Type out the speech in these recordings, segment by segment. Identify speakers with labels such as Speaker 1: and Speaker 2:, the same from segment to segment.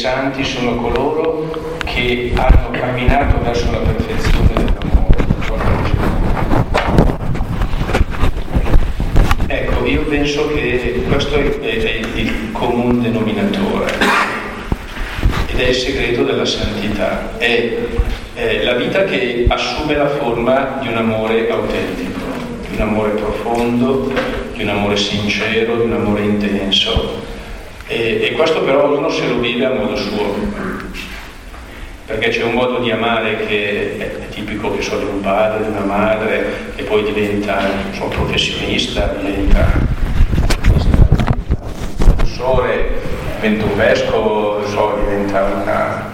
Speaker 1: santi sono coloro che hanno camminato verso la perfezione dell'amore. Ecco, io penso che questo è il comune denominatore ed è il segreto della santità, è la vita che assume la forma di un amore autentico, di un amore profondo, di un amore sincero, di un amore intenso, e questo però ognuno se lo vive a modo suo, perché c'è un modo di amare che è tipico, che so, di un padre, di una madre, che poi diventa un professionista, diventa professore, diventa un vescovo, diventa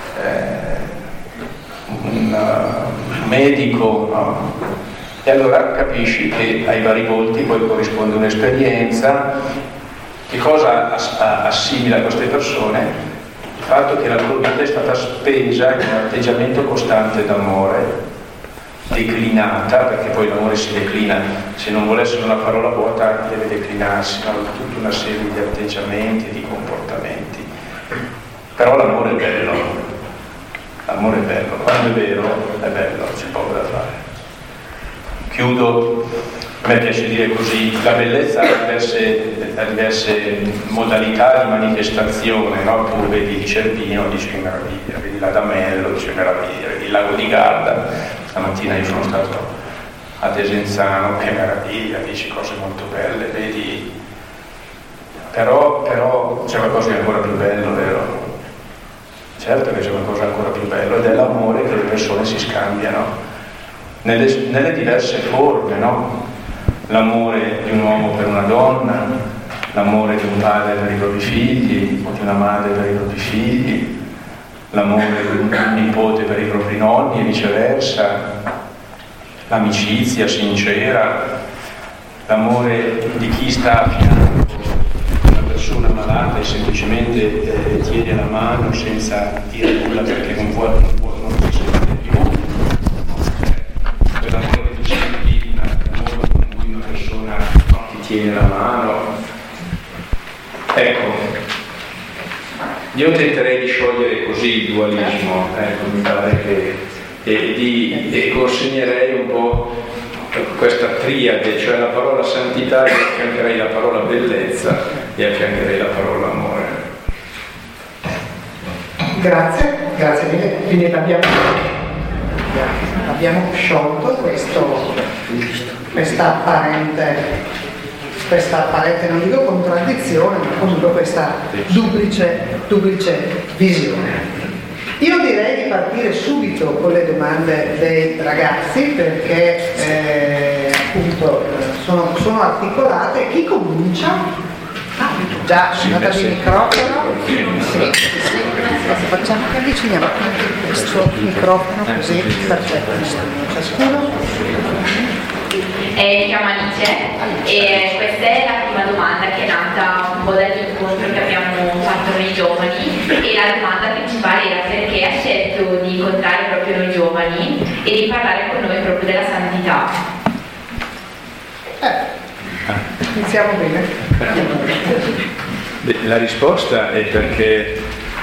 Speaker 1: un medico, no? E allora capisci che ai vari volti poi corrisponde un'esperienza. Che cosa assimila a queste persone? Il fatto che la loro vita è stata spesa in un atteggiamento costante d'amore, declinata, perché poi l'amore si declina, se non vuole essere una parola vuota deve declinarsi, no? Tutta una serie di atteggiamenti, di comportamenti. Però l'amore è bello, l'amore è bello, quando è vero è bello, c'è poco da fare. Chiudo, a me piace dire così, la bellezza ha diverse modalità di manifestazione, no? Tu vedi il Cervino, dici che meraviglia, vedi l'Adamello, dici che meraviglia, vedi il lago di Garda, stamattina io sono stato a Desenzano, che meraviglia, dici cose molto belle, vedi, però c'è qualcosa di ancora più bello, vero? Certo che c'è qualcosa ancora più bello, ed è l'amore che le persone si scambiano nelle diverse forme, no? L'amore di un uomo per una donna, l'amore di un padre per i propri figli o di una madre per i propri figli, l'amore di un nipote per i propri nonni e viceversa, l'amicizia sincera, l'amore di chi sta a fianco di una persona malata e semplicemente tiene la mano senza dire nulla perché non si sente più. Quell'amore che tu senti, l'amore con cui una persona ti tiene la mano. Ecco, io tenterei di sciogliere così il dualismo, mi pare e consegnerei un po' questa triade, cioè la parola santità, e affiancherei la parola bellezza e affiancherei la parola amore.
Speaker 2: Grazie mille. Quindi abbiamo sciolto questa apparente, non dico contraddizione, ma comunque questa duplice visione. Io direi di partire subito con le domande dei ragazzi, perché appunto sono articolate. Chi comincia? Già, dato il microfono. Sì. Facciamo che avviciniamo questo microfono così, perfetto. Ciascuno.
Speaker 3: Mi chiamo Alice e questa è la prima domanda che è nata un po' dall'incontro che abbiamo fatto noi giovani, e la domanda principale era perché ha scelto di incontrare proprio noi giovani e di parlare con noi proprio della santità.
Speaker 2: Iniziamo bene.
Speaker 1: La risposta è perché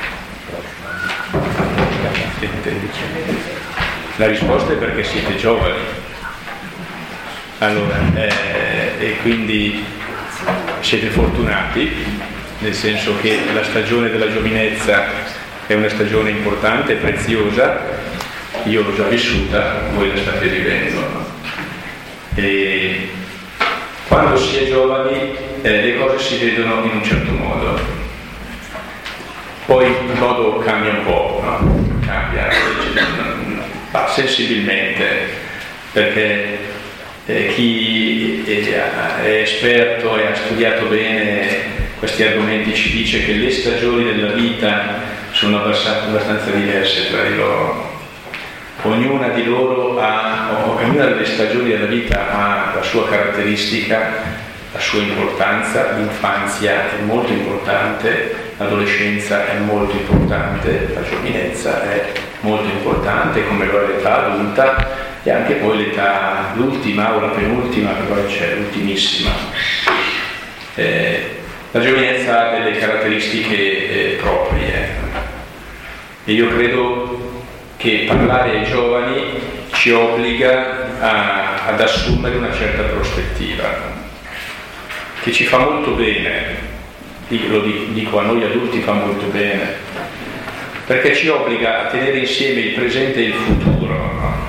Speaker 1: siete giovani. Allora, e quindi siete fortunati, nel senso che la stagione della giovinezza è una stagione importante e preziosa. Io l'ho già vissuta, voi la state vivendo, no? E quando si è giovani le cose si vedono in un certo modo, poi il modo cambia un po', no? Cambia sensibilmente, perché chi è esperto e ha studiato bene questi argomenti ci dice che le stagioni della vita sono abbastanza diverse tra di loro. Ognuna delle stagioni della vita ha la sua caratteristica, la sua importanza. L'infanzia è molto importante, l'adolescenza è molto importante, la giovinezza è molto importante, come lo è l'età adulta, e anche poi l'età, l'ultima o la penultima, che poi c'è l'ultimissima. La giovinezza ha delle caratteristiche proprie.
Speaker 4: E io credo che parlare ai giovani ci obbliga ad assumere una certa prospettiva, che ci fa molto bene, lo dico a noi adulti, fa molto bene, perché ci obbliga a tenere insieme il presente e il futuro, no?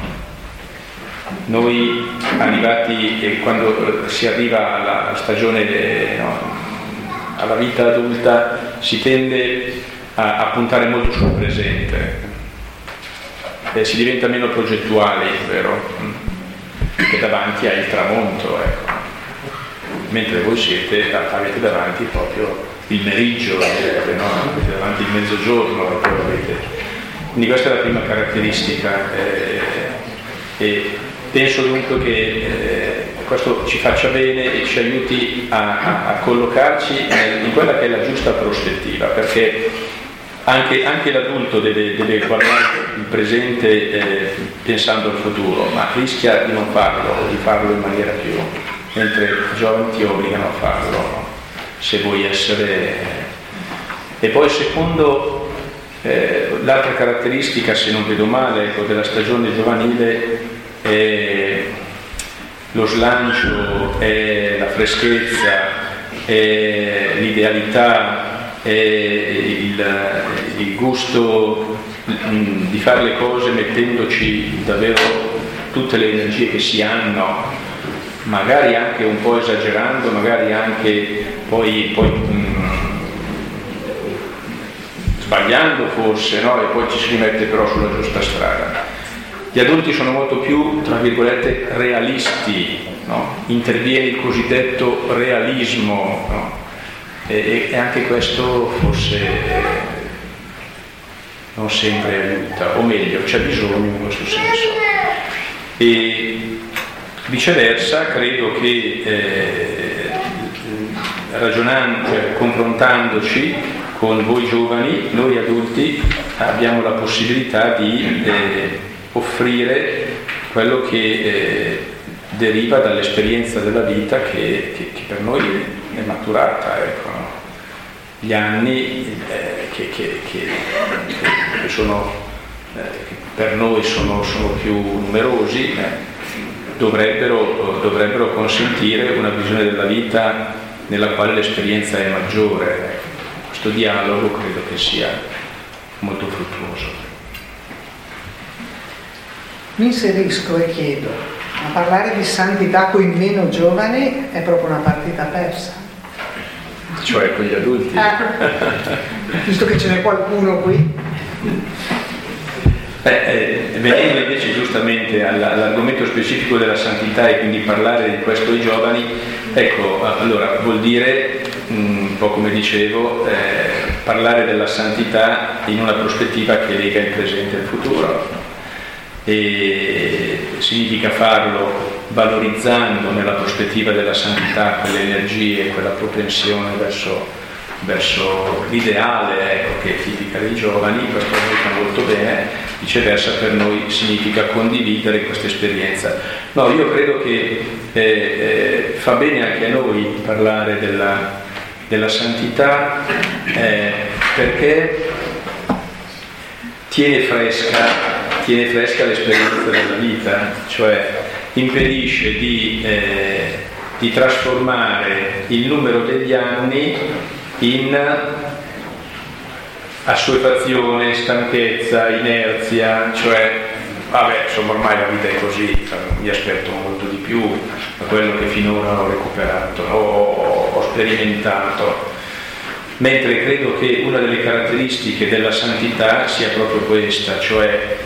Speaker 4: Noi arrivati, quando si arriva alla stagione, alla vita adulta, si tende a puntare molto sul presente, si diventa meno progettuali, vero? Che davanti hai il tramonto, ecco. Mentre voi avete davanti proprio il meriggio, no? Avete davanti il mezzogiorno, quindi questa è la prima caratteristica, e penso dunque che questo ci faccia bene e ci aiuti a collocarci in quella che è la giusta prospettiva, perché anche l'adulto deve guardare il presente pensando al futuro, ma rischia di non farlo o di farlo in maniera più, mentre i giovani ti obbligano a farlo, no? Se vuoi essere. E poi secondo, l'altra caratteristica, se non vedo male, ecco, della stagione giovanile è lo slancio, è la freschezza, è l'idealità, è il gusto di fare le cose mettendoci davvero tutte le energie che si hanno, magari anche un po' esagerando, magari anche poi sbagliando forse, no? E poi ci si rimette però sulla giusta strada. Gli adulti sono molto più, tra virgolette, realisti, no? Interviene il cosiddetto realismo, no? E anche questo forse non sempre aiuta, o meglio, c'è bisogno in questo senso. E viceversa, credo che ragionando, confrontandoci con voi giovani, noi adulti abbiamo la possibilità di offrire quello che deriva dall'esperienza della vita che per noi è maturata, ecco, no? Gli anni che sono che per noi sono più numerosi, dovrebbero consentire una visione della vita nella quale l'esperienza è maggiore. Questo dialogo credo che sia molto fruttuoso.
Speaker 2: Mi inserisco e chiedo, ma parlare di santità con i meno giovani è proprio una partita persa?
Speaker 4: Cioè con gli adulti?
Speaker 2: Visto che ce n'è qualcuno qui.
Speaker 4: Venendo invece giustamente all'argomento specifico della santità e quindi parlare di questo ai giovani, ecco, allora vuol dire, un po' come dicevo, parlare della santità in una prospettiva che lega il presente e il futuro. E significa farlo valorizzando nella prospettiva della santità quelle energie, quella propensione verso l'ideale, ecco, che è tipica dei giovani. Questo va molto bene. Viceversa per noi significa condividere questa esperienza. No, io credo che fa bene anche a noi parlare della santità, perché tiene fresca l'esperienza della vita, cioè impedisce di trasformare il numero degli anni in assuefazione, stanchezza, inerzia, cioè vabbè, insomma ormai la vita è così, mi aspetto molto di più da quello che finora ho recuperato, ho sperimentato. Mentre credo che una delle caratteristiche della santità sia proprio questa, cioè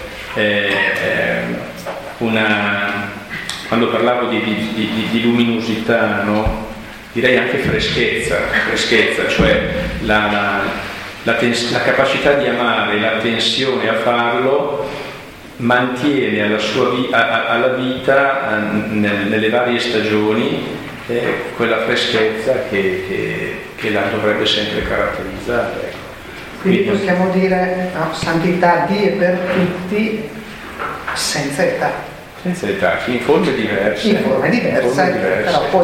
Speaker 4: quando parlavo di luminosità, no? Direi anche freschezza, cioè la capacità di amare, l'attenzione a farlo, mantiene alla vita nelle varie stagioni quella freschezza che la dovrebbe sempre caratterizzare.
Speaker 2: Quindi possiamo dire santità di e per tutti, senza età.
Speaker 4: Senza età, in forme diverse.
Speaker 2: In forme diverse, però può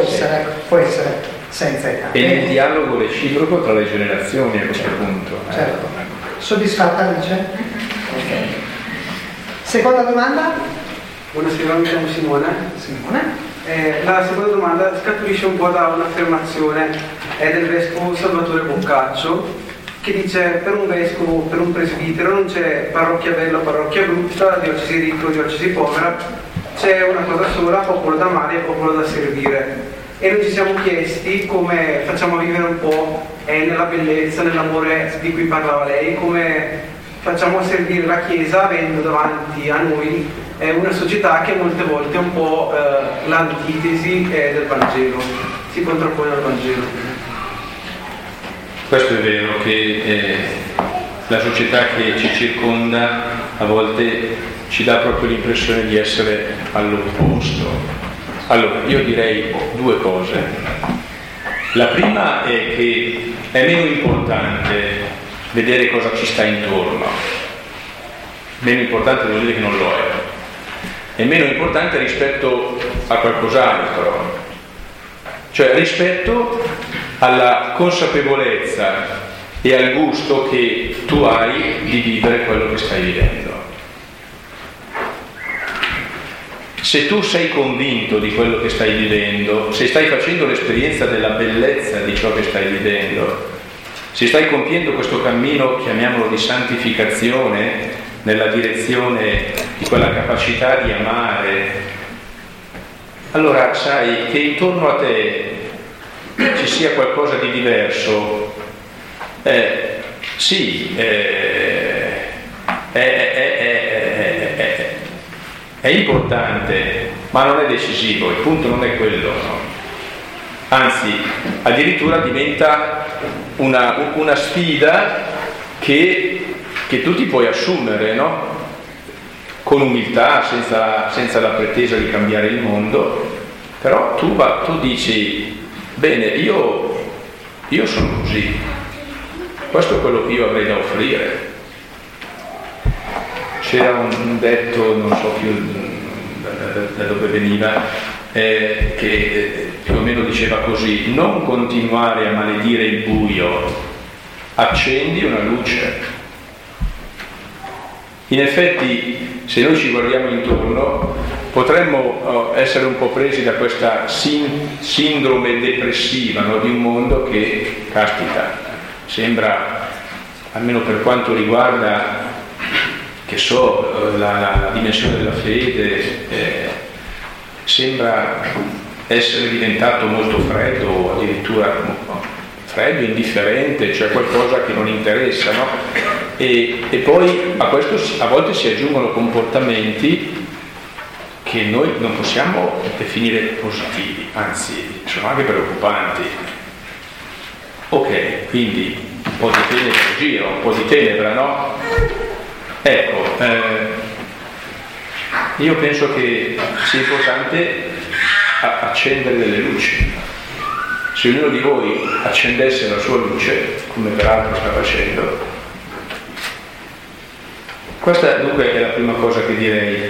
Speaker 2: essere senza età.
Speaker 4: E nel dialogo reciproco tra le generazioni a questo punto.
Speaker 2: Certo. Soddisfatta Alice? Ok. Seconda domanda?
Speaker 5: Buonasera, mi chiamo Simone. La seconda domanda scaturisce un po' da un'affermazione del vescovo Salvatore Boccaccio, che dice: per un vescovo, per un presbitero non c'è parrocchia bella o parrocchia brutta, diocesi ricca o diocesi povera, c'è una cosa sola, popolo da amare e popolo da servire. E noi ci siamo chiesti come facciamo a vivere un po' nella bellezza, nell'amore di cui parlava lei, come facciamo a servire la Chiesa avendo davanti a noi una società che molte volte è un po' l'antitesi del Vangelo, si contrappone al Vangelo.
Speaker 4: Questo è vero, che la società che ci circonda a volte ci dà proprio l'impressione di essere all'opposto. Allora, io direi due cose. La prima è che è meno importante vedere cosa ci sta intorno. Meno importante vuol dire che non lo è meno importante rispetto a qualcos'altro, cioè rispetto alla consapevolezza e al gusto che tu hai di vivere quello che stai vivendo. Se tu sei convinto di quello che stai vivendo, se stai facendo l'esperienza della bellezza di ciò che stai vivendo, se stai compiendo questo cammino, chiamiamolo di santificazione, nella direzione di quella capacità di amare, allora sai che intorno a te ci sia qualcosa di diverso. Sì, è importante, ma non è decisivo, il punto non è quello, no? Anzi, addirittura diventa una sfida che tu ti puoi assumere, no? Con umiltà, senza la pretesa di cambiare il mondo, però tu dici: bene, io sono così, questo è quello che io avrei da offrire. C'era un detto, non so più da dove veniva, che più o meno diceva così: non continuare a maledire il buio, accendi una luce. In effetti, se noi ci guardiamo intorno, potremmo essere un po' presi da questa sindrome depressiva, no? Di un mondo che, caspita, sembra, almeno per quanto riguarda, che so, la dimensione della fede, sembra essere diventato molto freddo, o addirittura freddo, indifferente, cioè qualcosa che non interessa, no? E poi a questo a volte si aggiungono comportamenti che noi non possiamo definire positivi, anzi sono anche preoccupanti. Ok, quindi un po' di tenebrologia, un po' di tenebra, no? Ecco, io penso che sia importante accendere delle luci. Se ognuno di voi accendesse la sua luce, come peraltro sta facendo, questa dunque è la prima cosa che direi.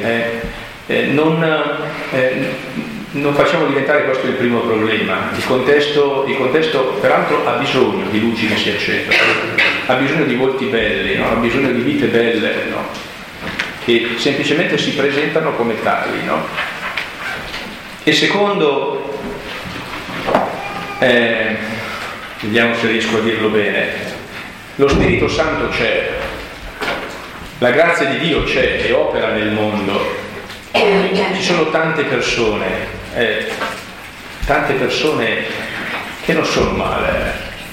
Speaker 4: Non facciamo diventare questo il primo problema. Il contesto peraltro ha bisogno di luci che si accendono, ha bisogno di volti belli, no? Ha bisogno di vite belle, no? Che semplicemente si presentano come tali, no? E secondo, vediamo se riesco a dirlo bene, lo Spirito Santo c'è, la grazia di Dio c'è e opera nel mondo. Ci sono tante persone che non sono male,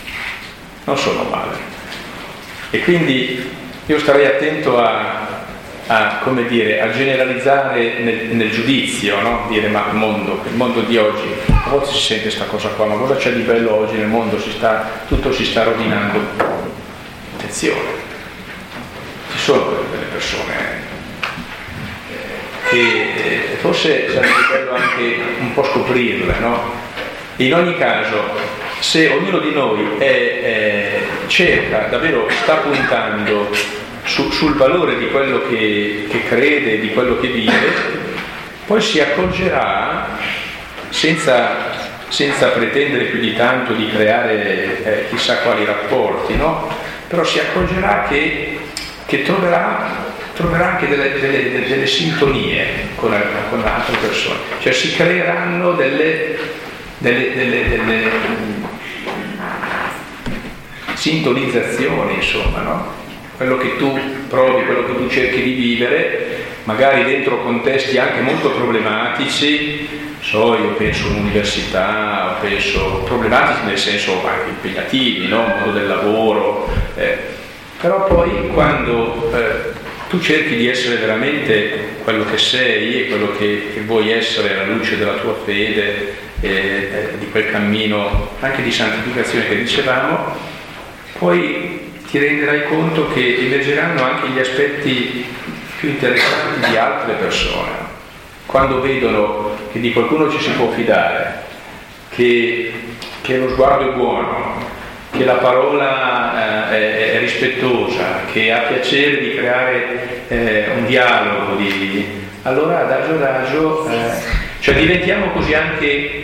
Speaker 4: e quindi io starei attento a come dire, a generalizzare nel giudizio, no? Dire: ma il mondo di oggi, a volte si sente questa cosa qua, ma cosa c'è di bello oggi nel mondo? Tutto si sta rovinando. Attenzione, ci sono delle persone che forse sarebbe bello anche un po' scoprirle, no? In ogni caso, se ognuno di noi cerca, davvero sta puntando sul valore di quello che crede, di quello che vive, poi si accorgerà, senza pretendere più di tanto di creare chissà quali rapporti, no? però si accorgerà che troverà anche delle sintonie con altre persone, cioè si creeranno delle sintonizzazioni, insomma, no? Quello che tu provi, quello che tu cerchi di vivere, magari dentro contesti anche molto problematici, io penso all'università, penso problematici nel senso anche impegnativi, no? Il mondo del lavoro, però poi quando tu cerchi di essere veramente quello che sei e quello che vuoi essere alla luce della tua fede, di quel cammino anche di santificazione che dicevamo, poi ti renderai conto che emergeranno anche gli aspetti più interessanti di altre persone. Quando vedono che di qualcuno ci si può fidare, che lo sguardo è buono, che la parola è rispettosa, che ha piacere di creare un dialogo, allora adagio, cioè diventiamo così anche,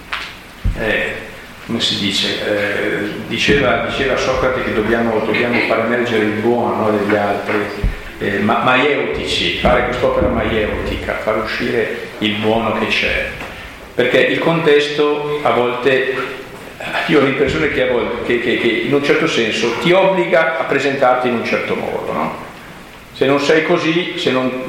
Speaker 4: come si dice, diceva Socrate che dobbiamo far emergere il buono, no, degli altri, maieutici, fare quest'opera maieutica, far uscire il buono che c'è, perché il contesto a volte, io ho l'impressione che a volte che in un certo senso ti obbliga a presentarti in un certo modo, no? Se non sei così, se non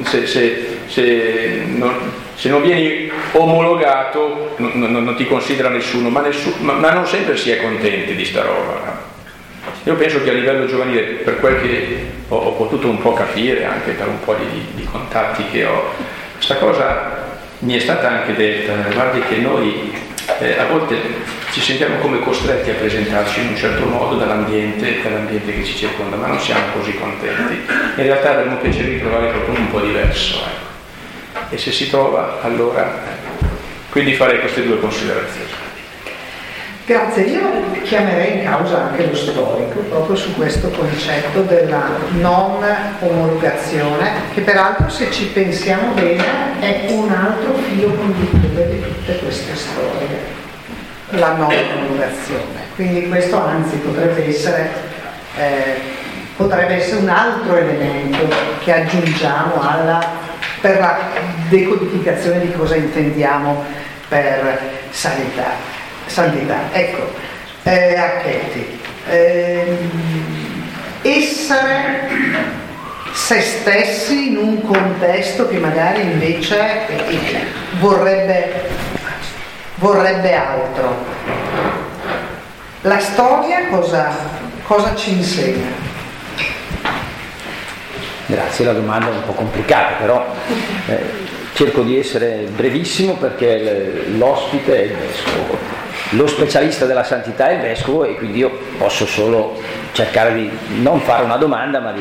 Speaker 4: vieni omologato, non ti considera nessuno, ma non sempre si è contenti di sta roba, no? Io penso che a livello giovanile, per quel che ho potuto un po' capire, anche per un po' di contatti che ho, questa cosa mi è stata anche detta, guardi che noi a volte ci sentiamo come costretti a presentarci in un certo modo dall'ambiente che ci circonda, ma non siamo così contenti. In realtà avremmo piacere di trovare qualcuno un po' diverso, e se si trova, allora quindi farei queste due considerazioni.
Speaker 2: Grazie, io chiamerei in causa anche lo storico proprio su questo concetto della non omologazione, che peraltro, se ci pensiamo bene, è un altro filo conduttore di tutte queste storie, la non omologazione. Quindi questo anzi potrebbe essere un altro elemento che aggiungiamo per la decodificazione di cosa intendiamo per santità. Ecco, Archetti, essere se stessi in un contesto che magari invece vorrebbe altro. La storia cosa ci insegna?
Speaker 6: Grazie, la domanda è un po' complicata, però cerco di essere brevissimo perché l'ospite è il vescovo. Lo specialista della santità è il vescovo e quindi io posso solo cercare di non fare una domanda, ma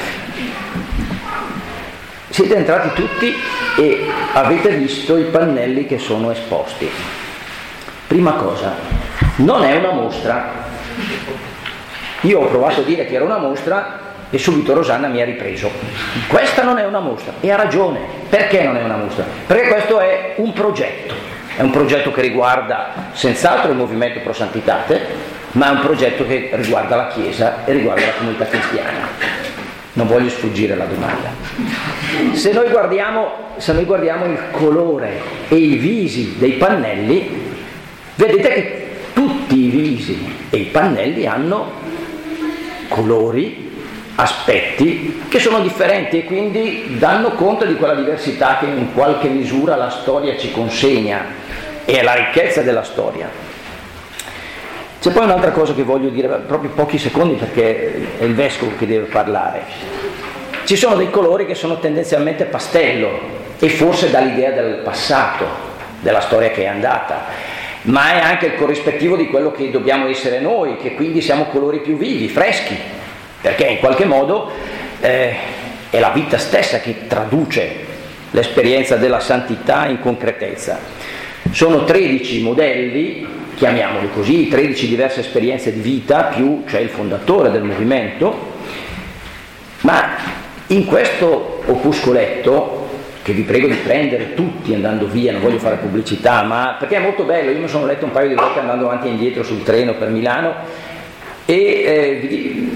Speaker 6: siete entrati tutti e avete visto i pannelli che sono esposti. Prima cosa, non è una mostra. Io ho provato a dire che era una mostra e subito Rosanna mi ha ripreso. Questa non è una mostra, e ha ragione. Perché non è una mostra? Perché questo è un progetto. È un progetto che riguarda senz'altro il movimento Pro Santitate, ma è un progetto che riguarda la Chiesa e riguarda la comunità cristiana. Non voglio sfuggire alla domanda. Se noi guardiamo il colore e i visi dei pannelli, vedete che tutti i visi e i pannelli hanno colori, aspetti che sono differenti e quindi danno conto di quella diversità che in qualche misura la storia ci consegna, e è la ricchezza della storia. C'è poi un'altra cosa che voglio dire, proprio pochi secondi perché è il vescovo che deve parlare. Ci sono dei colori che sono tendenzialmente pastello e forse dall'idea del passato, della storia che è andata, ma è anche il corrispettivo di quello che dobbiamo essere noi, che quindi siamo colori più vivi, freschi, perché in qualche modo è la vita stessa che traduce l'esperienza della santità in concretezza. Sono 13 modelli, chiamiamoli così, 13 diverse esperienze di vita, più c'è il fondatore del movimento, ma in questo opuscoletto, che vi prego di prendere tutti andando via, non voglio fare pubblicità, ma perché è molto bello, io mi sono letto un paio di volte andando avanti e indietro sul treno per Milano, e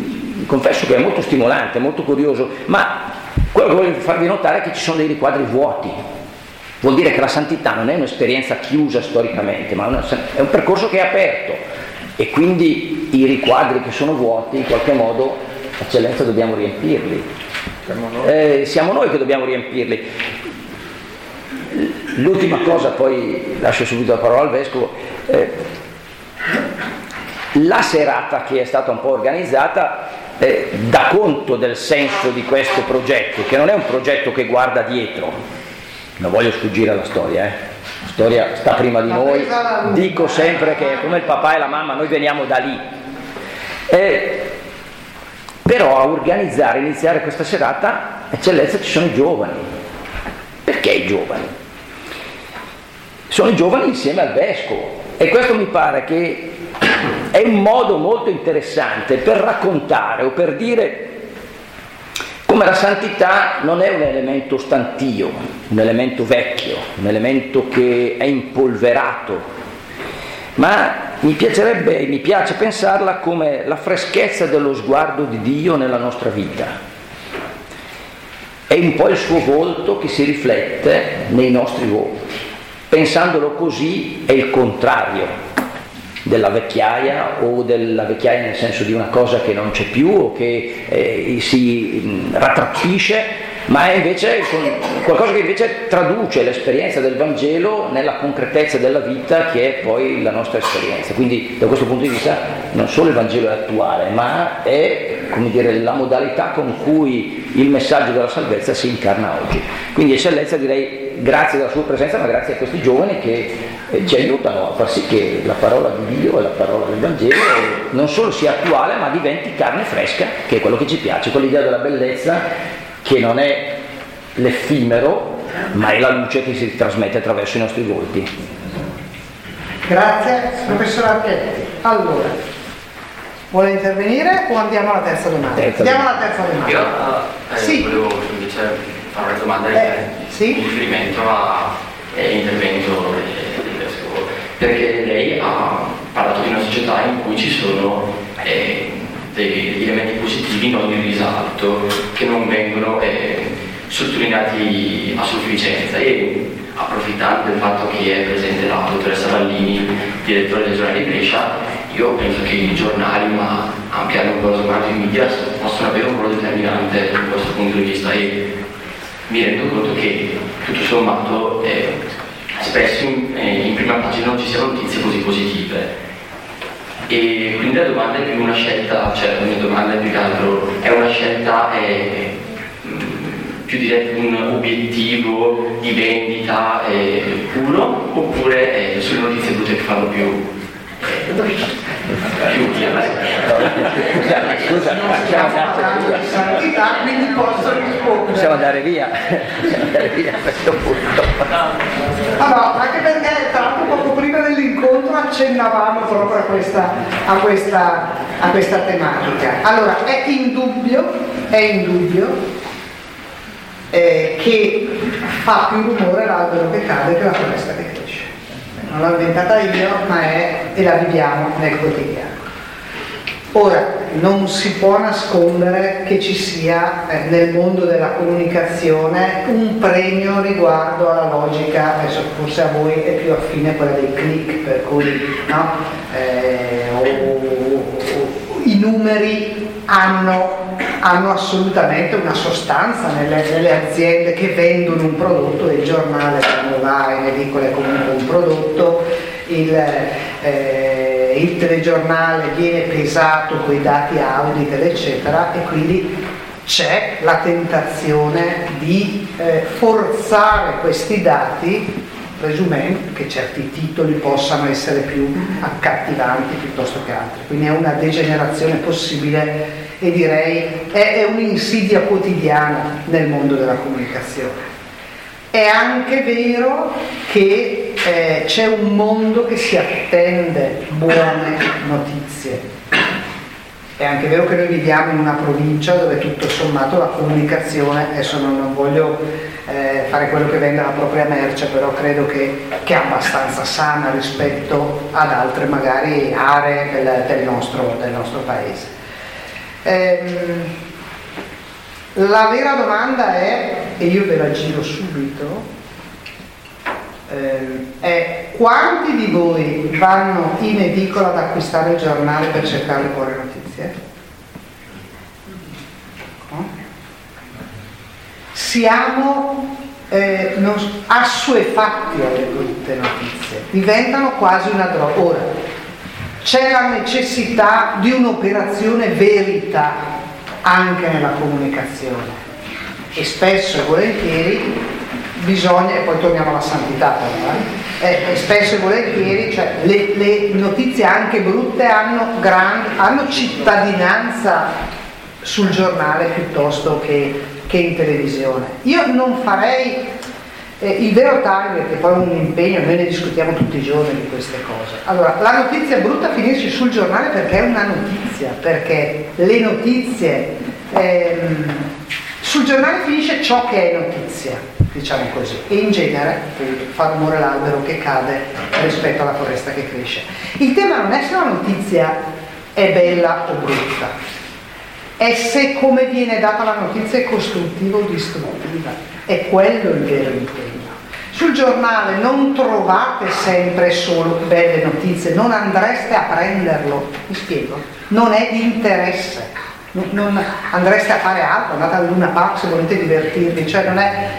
Speaker 6: confesso che è molto stimolante, molto curioso, ma quello che voglio farvi notare è che ci sono dei riquadri vuoti. Vuol dire che la santità non è un'esperienza chiusa storicamente, ma è un percorso che è aperto, e quindi i riquadri che sono vuoti in qualche modo, eccellenza, dobbiamo riempirli. Siamo noi che dobbiamo riempirli. L'ultima cosa, poi lascio subito la parola al Vescovo. La serata che è stata un po' organizzata dà conto del senso di questo progetto, che non è un progetto che guarda dietro. Non voglio sfuggire alla storia, la storia sta prima di noi, dico sempre che è come il papà e la mamma, noi veniamo da lì. Però a organizzare, iniziare questa serata, eccellenza, ci sono i giovani. Perché i giovani? Sono i giovani insieme al Vescovo, e questo mi pare che è un modo molto interessante per raccontare o per dire come la santità non è un elemento stantio, un elemento vecchio, un elemento che è impolverato, ma mi piace pensarla come la freschezza dello sguardo di Dio nella nostra vita. È un po' il suo volto che si riflette nei nostri volti. Pensandolo così è il contrario della vecchiaia, o della vecchiaia nel senso di una cosa che non c'è più o che si rattrappisce, ma è invece qualcosa che invece traduce l'esperienza del Vangelo nella concretezza della vita, che è poi la nostra esperienza. Quindi da questo punto di vista non solo il Vangelo è attuale, ma è, come dire, la modalità con cui il messaggio della salvezza si incarna oggi. Quindi eccellenza, direi grazie della sua presenza, ma grazie a questi giovani che ci aiutano a far sì che la parola di Dio e la parola del Vangelo non solo sia attuale, ma diventi carne fresca, che è quello che ci piace, quell'idea della bellezza che non è l'effimero, ma è la luce che si trasmette attraverso i nostri volti.
Speaker 2: Grazie, professor Archetti. Allora, vuole intervenire o andiamo alla terza domanda? Andiamo alla terza domanda.
Speaker 7: Io
Speaker 2: sì.
Speaker 7: Volevo invece fare una domanda
Speaker 2: sì?
Speaker 7: in riferimento all'intervento del Vescovo, perché lei ha parlato di una società in cui ci sono degli elementi positivi non in risalto, che non vengono sottolineati a sufficienza, e approfittando del fatto che è presente la dottoressa Vallini, direttore del giornale di Brescia, io penso che i giornali, ma anche un po' lo sguardo dei media, possono avere un ruolo determinante da questo punto di vista, e mi rendo conto che tutto sommato spesso in prima pagina non ci siano notizie così positive. E quindi la domanda è più una scelta, cioè la mia domanda è più che altro, è una scelta più diretta, un obiettivo di vendita puro, oppure sono notizie brutte che fanno più utile?
Speaker 6: Scusa,
Speaker 2: santità, quindi posso rispondere.
Speaker 6: Possiamo andare via a questo punto.
Speaker 2: Allora, anche perché tra l'altro poco prima dell'incontro accennavamo proprio a questa tematica. Allora, è indubbio che fa più rumore l'albero che cade che la foresta che cresce. Non l'ho inventata io, ma e la viviamo nel quotidiano. Ora, non si può nascondere che ci sia nel mondo della comunicazione un premio riguardo alla logica, adesso forse a voi è più affine quella dei click, per cui no? I numeri hanno assolutamente una sostanza nelle aziende che vendono un prodotto, il giornale quando va in edicola è comunque un prodotto, il telegiornale viene pesato con i dati Auditel eccetera, e quindi c'è la tentazione di forzare questi dati, presumendo che certi titoli possano essere più accattivanti piuttosto che altri. Quindi è una degenerazione possibile, e direi è un'insidia quotidiana nel mondo della comunicazione. È anche vero che c'è un mondo che si attende buone notizie. È anche vero che noi viviamo in una provincia dove tutto sommato la comunicazione, adesso non voglio fare quello che vende la propria merce, però credo che è abbastanza sana rispetto ad altre magari aree del nostro paese. La vera domanda è, e io ve la giro subito, è: quanti di voi vanno in edicola ad acquistare il giornale per cercare le buone notizie? No? Siamo assuefatti alle brutte notizie, diventano quasi una droga. Ora, c'è la necessità di un'operazione verità anche nella comunicazione, e spesso e volentieri bisogna, e poi torniamo alla santità però, e spesso e volentieri, cioè, le notizie anche brutte hanno cittadinanza sul giornale piuttosto che in televisione. Io non farei il vero target, che poi è un impegno, noi ne discutiamo tutti i giorni di queste cose. Allora, la notizia brutta finisce sul giornale perché è una notizia, perché le notizie sul giornale finisce ciò che è notizia, diciamo così, e in genere appunto, fa rumore l'albero che cade rispetto alla foresta che cresce. Il tema non è se la notizia è bella o brutta, è se come viene data la notizia è costruttiva o distruttiva. È quello il vero impegno. Sul giornale non trovate sempre solo belle notizie, non andreste a prenderlo, mi spiego, non è di interesse, non andreste a fare altro, andate al Luna Park se volete divertirvi, cioè non è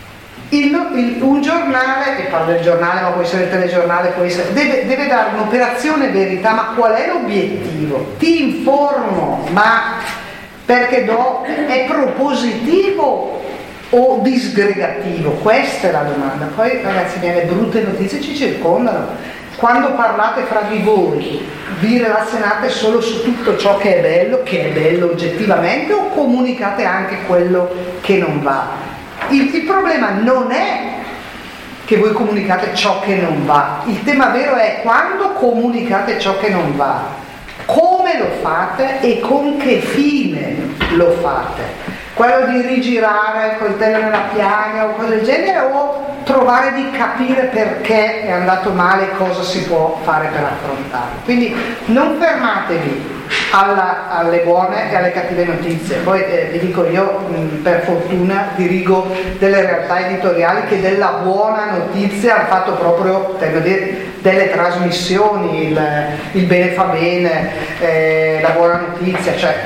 Speaker 2: un giornale, e parlo del giornale ma può essere il telegiornale, può essere, deve dare un'operazione verità. Ma qual è l'obiettivo? Ti informo, ma perché è propositivo o disgregativo? Questa è la domanda. Poi ragazzi miei, le brutte notizie ci circondano. Quando parlate fra di voi vi relazionate solo su tutto ciò che è bello oggettivamente, o comunicate anche quello che non va? Il problema non è che voi comunicate ciò che non va, il tema vero è quando comunicate ciò che non va, come lo fate e con che fine lo fate. Quello di rigirare il coltello nella piaga o cose del genere, o trovare di capire perché è andato male e cosa si può fare per affrontarlo. Quindi non fermatevi alle buone e alle cattive notizie. Poi vi dico io, per fortuna dirigo delle realtà editoriali che della buona notizia hanno fatto proprio delle trasmissioni, il bene fa bene, la buona notizia, cioè,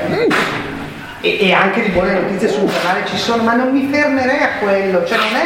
Speaker 2: e anche di buone notizie sul canale ci sono, ma non mi fermerei a quello, cioè non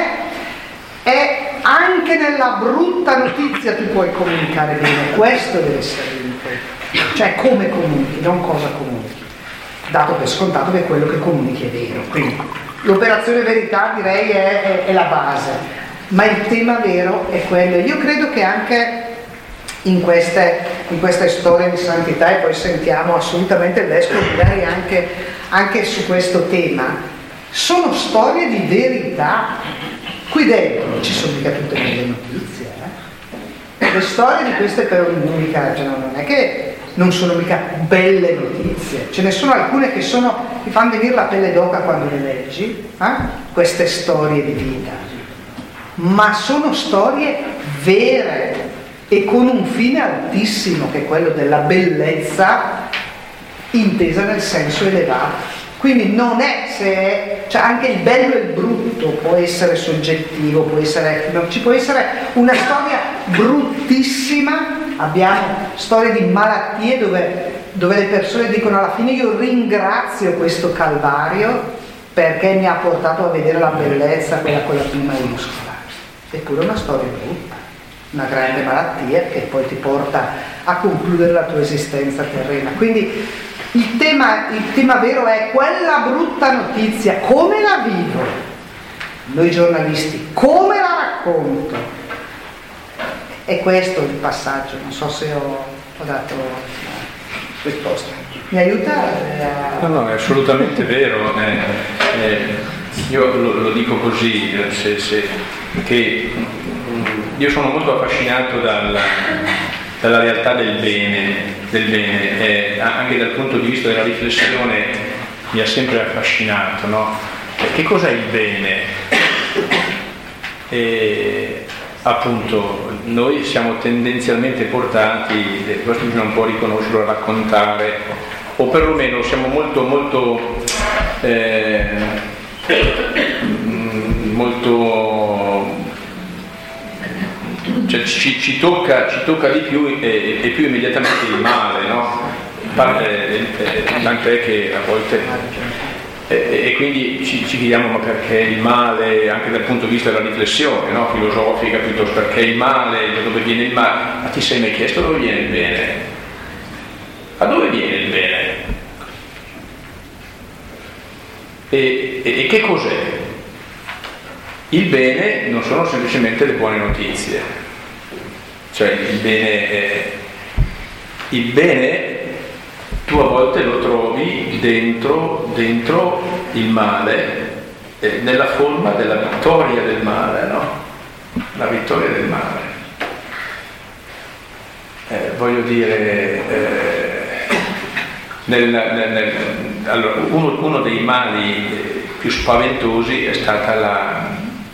Speaker 2: è anche nella brutta notizia tu puoi comunicare bene, questo deve essere l'impegno, cioè come comunichi, non cosa comunichi, dato per scontato che quello che comunichi è vero. Quindi l'operazione verità direi è la base, ma il tema vero è quello. Io credo che anche in queste storie di santità, e poi sentiamo assolutamente il vescovo magari anche su questo tema, sono storie di verità. Qui dentro non ci sono mica tutte le notizie, Le storie di queste mica, cioè non è che non sono mica belle notizie, ce ne sono alcune che ti fanno venire la pelle d'oca quando le leggi, queste storie di vita, ma sono storie vere e con un fine altissimo, che è quello della bellezza intesa nel senso elevato. Quindi non è cioè anche il bello e il brutto può essere soggettivo, ci può essere una storia bruttissima. Abbiamo storie di malattie dove le persone dicono alla fine io ringrazio questo calvario perché mi ha portato a vedere la bellezza, quella con la P maiuscola. Eppure una storia brutta, una grande malattia che poi ti porta a concludere la tua esistenza terrena. Quindi il tema vero è quella brutta notizia, come la vivo? Noi giornalisti, come la racconto? E questo è il passaggio, non so se ho dato risposta. Mi aiuta?
Speaker 4: No, è assolutamente vero. Io lo dico così, che io sono molto affascinato dalla realtà del bene, anche dal punto di vista della riflessione mi ha sempre affascinato, no? Che cos'è il bene? E appunto noi siamo tendenzialmente portati, questo bisogna un po' riconoscerlo, a raccontare o perlomeno siamo molto cioè ci tocca di più e più immediatamente il male, no? Tant'è che a volte e quindi ci chiediamo ma perché il male, anche dal punto di vista della riflessione, no? Filosofica, piuttosto perché il male, da dove viene il male? Ma ti sei mai chiesto dove viene il bene? A dove viene il bene? E che cos'è? Il bene non sono semplicemente le buone notizie, cioè il bene tu a volte lo trovi dentro il male, nella forma della vittoria del male, no? La vittoria del male. Voglio dire, allora, uno dei mali più spaventosi è stata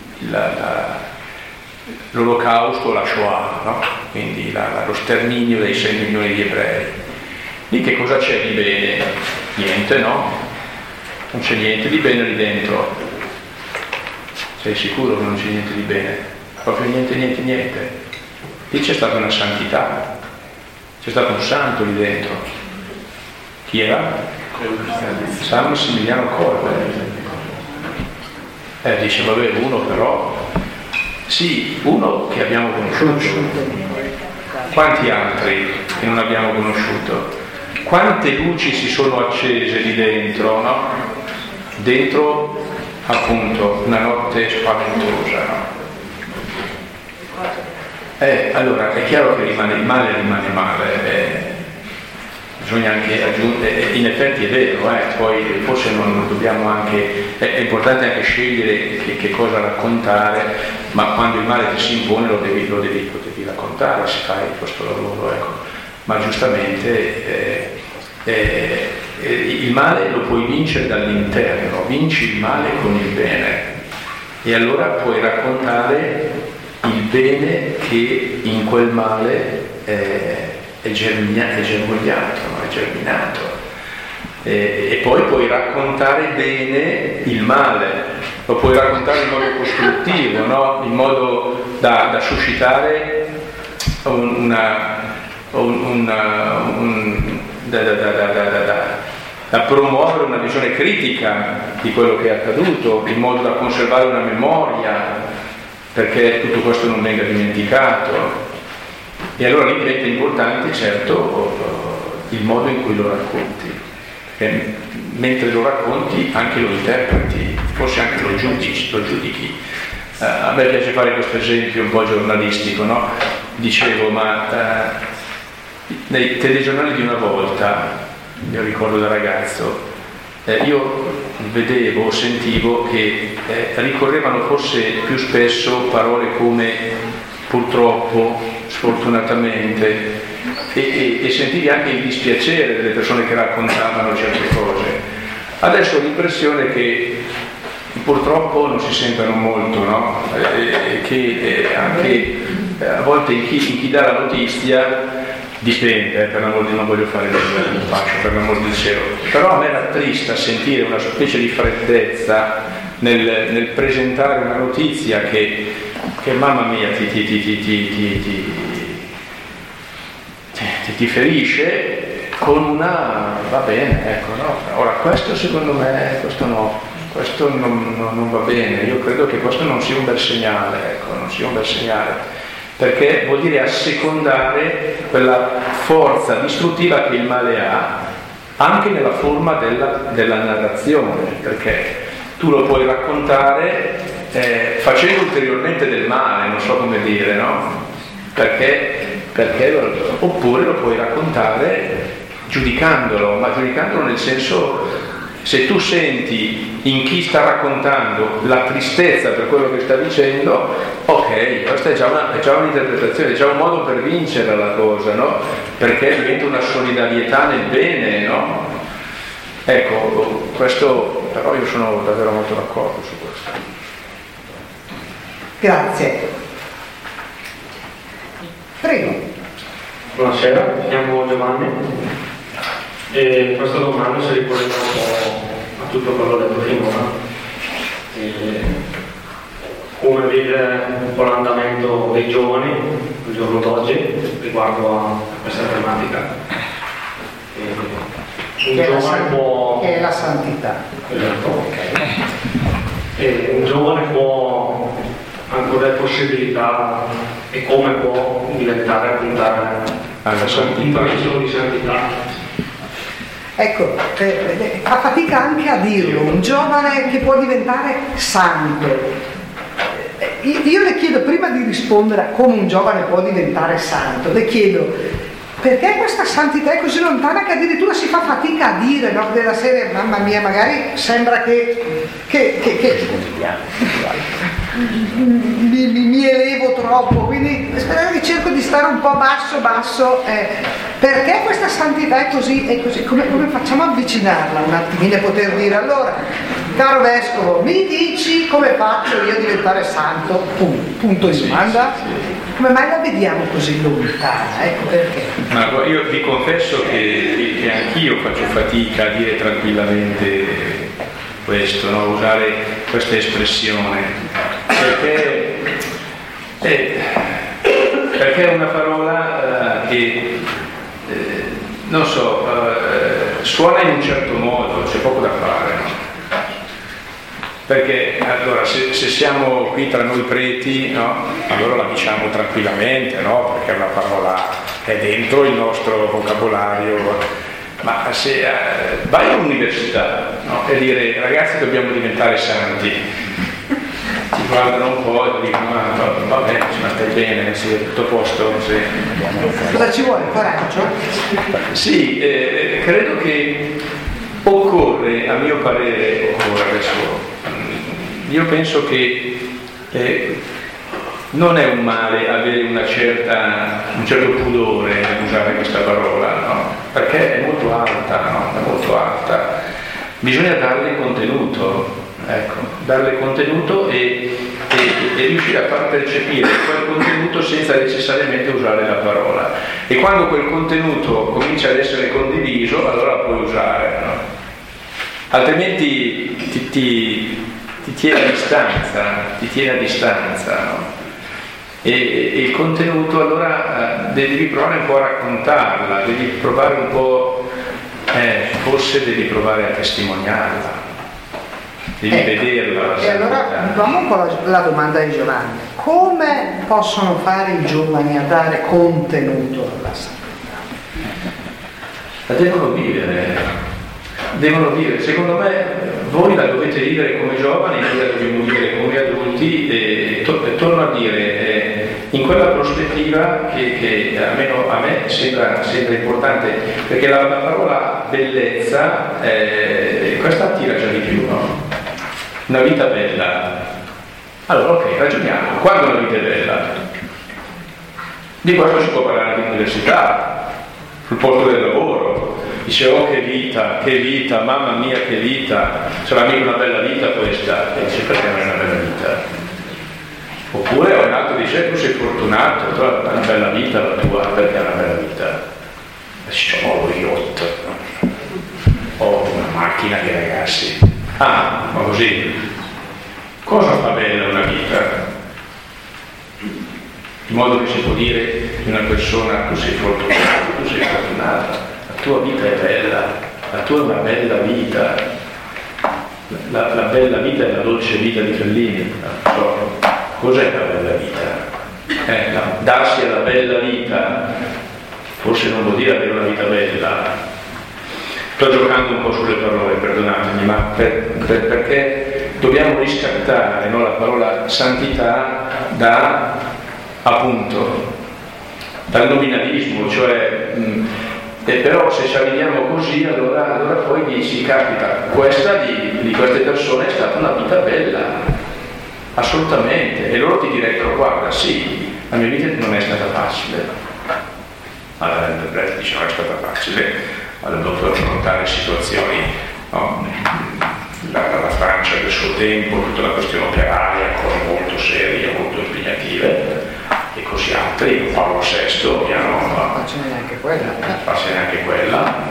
Speaker 4: l'olocausto, la Shoah, no? Quindi lo sterminio dei 6 milioni di ebrei. Lì che cosa c'è di bene? Niente, no? Non c'è niente di bene lì dentro. Sei sicuro che non c'è niente di bene? Proprio niente. Lì c'è stata una santità, c'è stato un santo lì dentro. Chi era? San Massimiliano Kolbe. Dice, vabbè, uno però. Sì, uno che abbiamo conosciuto. Quanti altri che non abbiamo conosciuto? Quante luci si sono accese lì dentro, no? Dentro, appunto, una notte spaventosa, no? Allora, è chiaro che il male rimane male. Bisogna anche aggiungere, in effetti è vero, poi forse non dobbiamo anche, è importante anche scegliere che cosa raccontare, ma quando il male ti si impone lo devi raccontare se fai questo lavoro, ecco. Ma giustamente il male lo puoi vincere dall'interno, vinci il male con il bene e allora puoi raccontare il bene che in quel male è germogliato, no? È germinato. E poi puoi raccontare bene il male, lo puoi raccontare in modo costruttivo, no? In modo da suscitare da promuovere una visione critica di quello che è accaduto, in modo da conservare una memoria perché tutto questo non venga dimenticato. E allora lì diventa importante, certo, il modo in cui lo racconti, perché mentre lo racconti anche lo interpreti, forse anche lo giudichi. A me piace fare questo esempio un po' giornalistico, no? Dicevo, ma nei telegiornali di una volta, io ricordo da ragazzo, io vedevo o sentivo che ricorrevano forse più spesso parole come purtroppo, sfortunatamente, e sentivi anche il dispiacere delle persone che raccontavano certe cose. Adesso ho l'impressione che purtroppo non si sentono molto, no? Che anche a volte in chi dà la notizia dipende, per l'amor di non voglio fare il faccio, per l'amor del cielo, però a me rattrista sentire una specie di freddezza nel presentare una notizia che mamma mia ti ferisce con una va bene, ecco, no? Ora questo secondo me questo non va bene, io credo che questo non sia un bel segnale, ecco, non sia un bel segnale, perché vuol dire assecondare quella forza distruttiva che il male ha anche nella forma della narrazione, perché tu lo puoi raccontare facendo ulteriormente del male, non so come dire, no? Oppure lo puoi raccontare giudicandolo, ma giudicandolo nel senso, se tu senti in chi sta raccontando la tristezza per quello che sta dicendo, ok, questa è già un'interpretazione, è già un modo per vincere la cosa, no? Perché diventa una solidarietà nel bene, no? Ecco, questo però io sono davvero molto d'accordo su questo.
Speaker 2: Grazie. Prego.
Speaker 8: Buonasera, mi chiamo Giovanni. E questa domanda si ricollega un po' a tutto quello detto finora. Come vede un po' l'andamento dei giovani al giorno d'oggi riguardo a questa tematica?
Speaker 2: Che è la santità.
Speaker 8: Esatto. Un giovane può ancora le possibilità e come può diventare, puntare a un paese di santità?
Speaker 2: Ecco, fa fatica anche a dirlo, un giovane che può diventare santo. Io le chiedo, prima di rispondere a come un giovane può diventare santo, le chiedo, perché questa santità è così lontana che addirittura si fa fatica a dire, no? Della serie, mamma mia, magari sembra che mi elevo troppo, quindi cerco di stare un po' basso, perché questa santità è così, come facciamo a avvicinarla un attimino e poter dire, allora, caro vescovo, mi dici come faccio io a diventare santo? Punto di domanda. Come mai la vediamo così lontana? Ecco perché.
Speaker 4: Ma io vi confesso che anch'io faccio fatica a dire tranquillamente questo, no? Usare questa espressione, perché è una parola che non so, suona in un certo modo, c'è poco da fare, no? Perché allora se siamo qui tra noi preti, no? Allora la diciamo tranquillamente, no? Perché è una parola che è dentro il nostro vocabolario, ma se vai all'università, no? E dire ragazzi dobbiamo diventare santi, ti guardano un po' e dicono va bene, ma stai bene, sì, è tutto a posto, sì.
Speaker 2: Cosa ci vuole? Coraggio?
Speaker 4: Sì, credo che occorre, a mio parere, adesso io penso che non è un male avere un certo pudore nell'usare questa parola, no? Perché è molto alta, no? È molto alta. Bisogna darle contenuto, ecco, darle contenuto e riuscire a far percepire quel contenuto senza necessariamente usare la parola. E quando quel contenuto comincia ad essere condiviso, allora la puoi usare, no? Altrimenti ti tiene a distanza, no? E il contenuto allora devi provare un po' a raccontarla, devi provare un po', forse devi provare a testimoniarla, devi vederla.
Speaker 2: E allora vamo un po' la domanda di Giovanni: come possono fare i giovani a dare contenuto alla santità?
Speaker 4: La devono vivere, secondo me voi la dovete vivere come giovani, noi la dobbiamo vivere come adulti, e torno a dire, in quella prospettiva che almeno a me sembra importante, perché la parola bellezza, questa attira già di più, no? Una vita bella. Allora ok, ragioniamo, quando una vita è bella? Di questo si può parlare all'università, sul posto del lavoro. Dice, oh che vita, mamma mia che vita, sarà mica una bella vita questa? E dice, perché non è una bella vita? Oppure un altro dice, tu sei fortunato, tu hai una bella vita la tua, perché è una bella vita? Dice, ho lo yacht, ho una macchina di ragazzi. Ah, ma così, cosa fa bella una vita? In modo che si può dire di una persona, tu sei fortunata, la tua vita è bella, la tua è una bella vita, la bella vita è la dolce vita di Fellini, non so, cos'è la bella vita? Darsi alla bella vita forse non vuol dire avere una vita bella. Sto giocando un po' sulle parole, perdonatemi, ma perché dobbiamo riscattare, no, la parola santità appunto dal nominalismo, cioè però se ci arriviamo così allora poi dici, capita, questa di queste persone è stata una vita bella, assolutamente, e loro ti direbbero, guarda, sì, la mia vita non è stata facile. Allora dice, non è stata facile, ho dovuto affrontare situazioni, no? La Francia del suo tempo, tutta la questione operaria, cose molto serie, molto impegnative, e così altri, Paolo VI, piano,
Speaker 2: non faccio neanche quella,
Speaker 4: la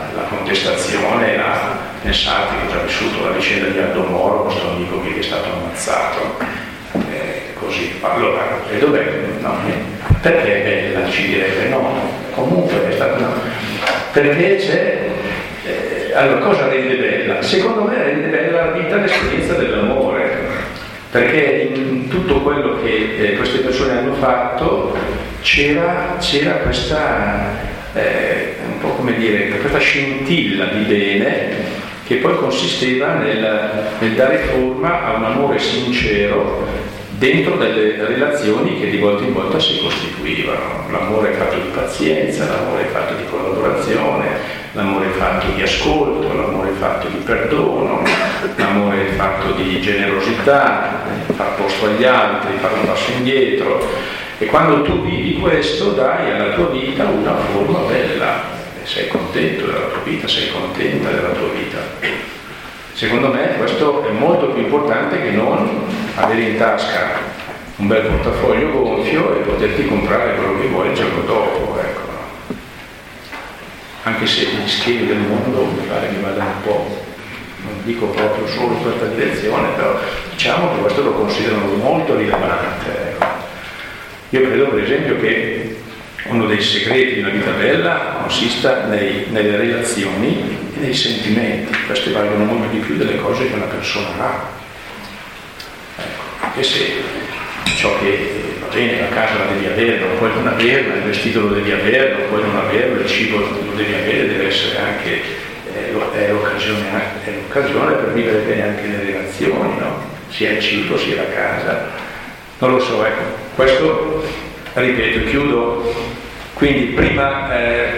Speaker 4: contestazione la pensate che ho già vissuto la vicenda di Aldo Moro, questo amico che è stato ammazzato, così. Allora, e dov'è? No, perché è bella? Ci direbbe no, comunque è stata una... Perché c'è... allora, cosa rende bella? Secondo me rende bella la vita, l'esperienza dell'amore, perché in tutto quello che queste persone hanno fatto c'era questa, un po' come dire, questa scintilla di bene che poi consisteva nel dare forma a un amore sincero dentro delle relazioni che di volta in volta si costituivano. L'amore fatto di pazienza, l'amore fatto di collaborazione, l'amore fatto di ascolto, l'amore fatto di perdono, l'amore fatto di generosità, far posto agli altri, fare un passo indietro. E quando tu vivi questo dai alla tua vita una forma bella. Sei contento della tua vita, sei contenta della tua vita. Secondo me questo è molto più importante che non avere in tasca un bel portafoglio gonfio e poterti comprare quello che vuoi il giorno dopo, ecco. Anche se gli schemi del mondo mi pare che vadano un po', non dico proprio solo in questa direzione, però diciamo che questo lo considerano molto rilevante, ecco. Io credo per esempio che uno dei segreti di una vita bella consista nelle relazioni e nei sentimenti. Questi valgono molto di più delle cose che una persona ha. Ecco, anche se ciò che va bene, la casa la devi avere, non puoi non averla, il vestito lo devi avere, non puoi non averlo, il cibo lo devi avere, deve essere anche l'occasione per vivere bene anche le relazioni, no? Sia il cibo sia la casa. Non lo so, ecco, questo ripeto, chiudo. Quindi prima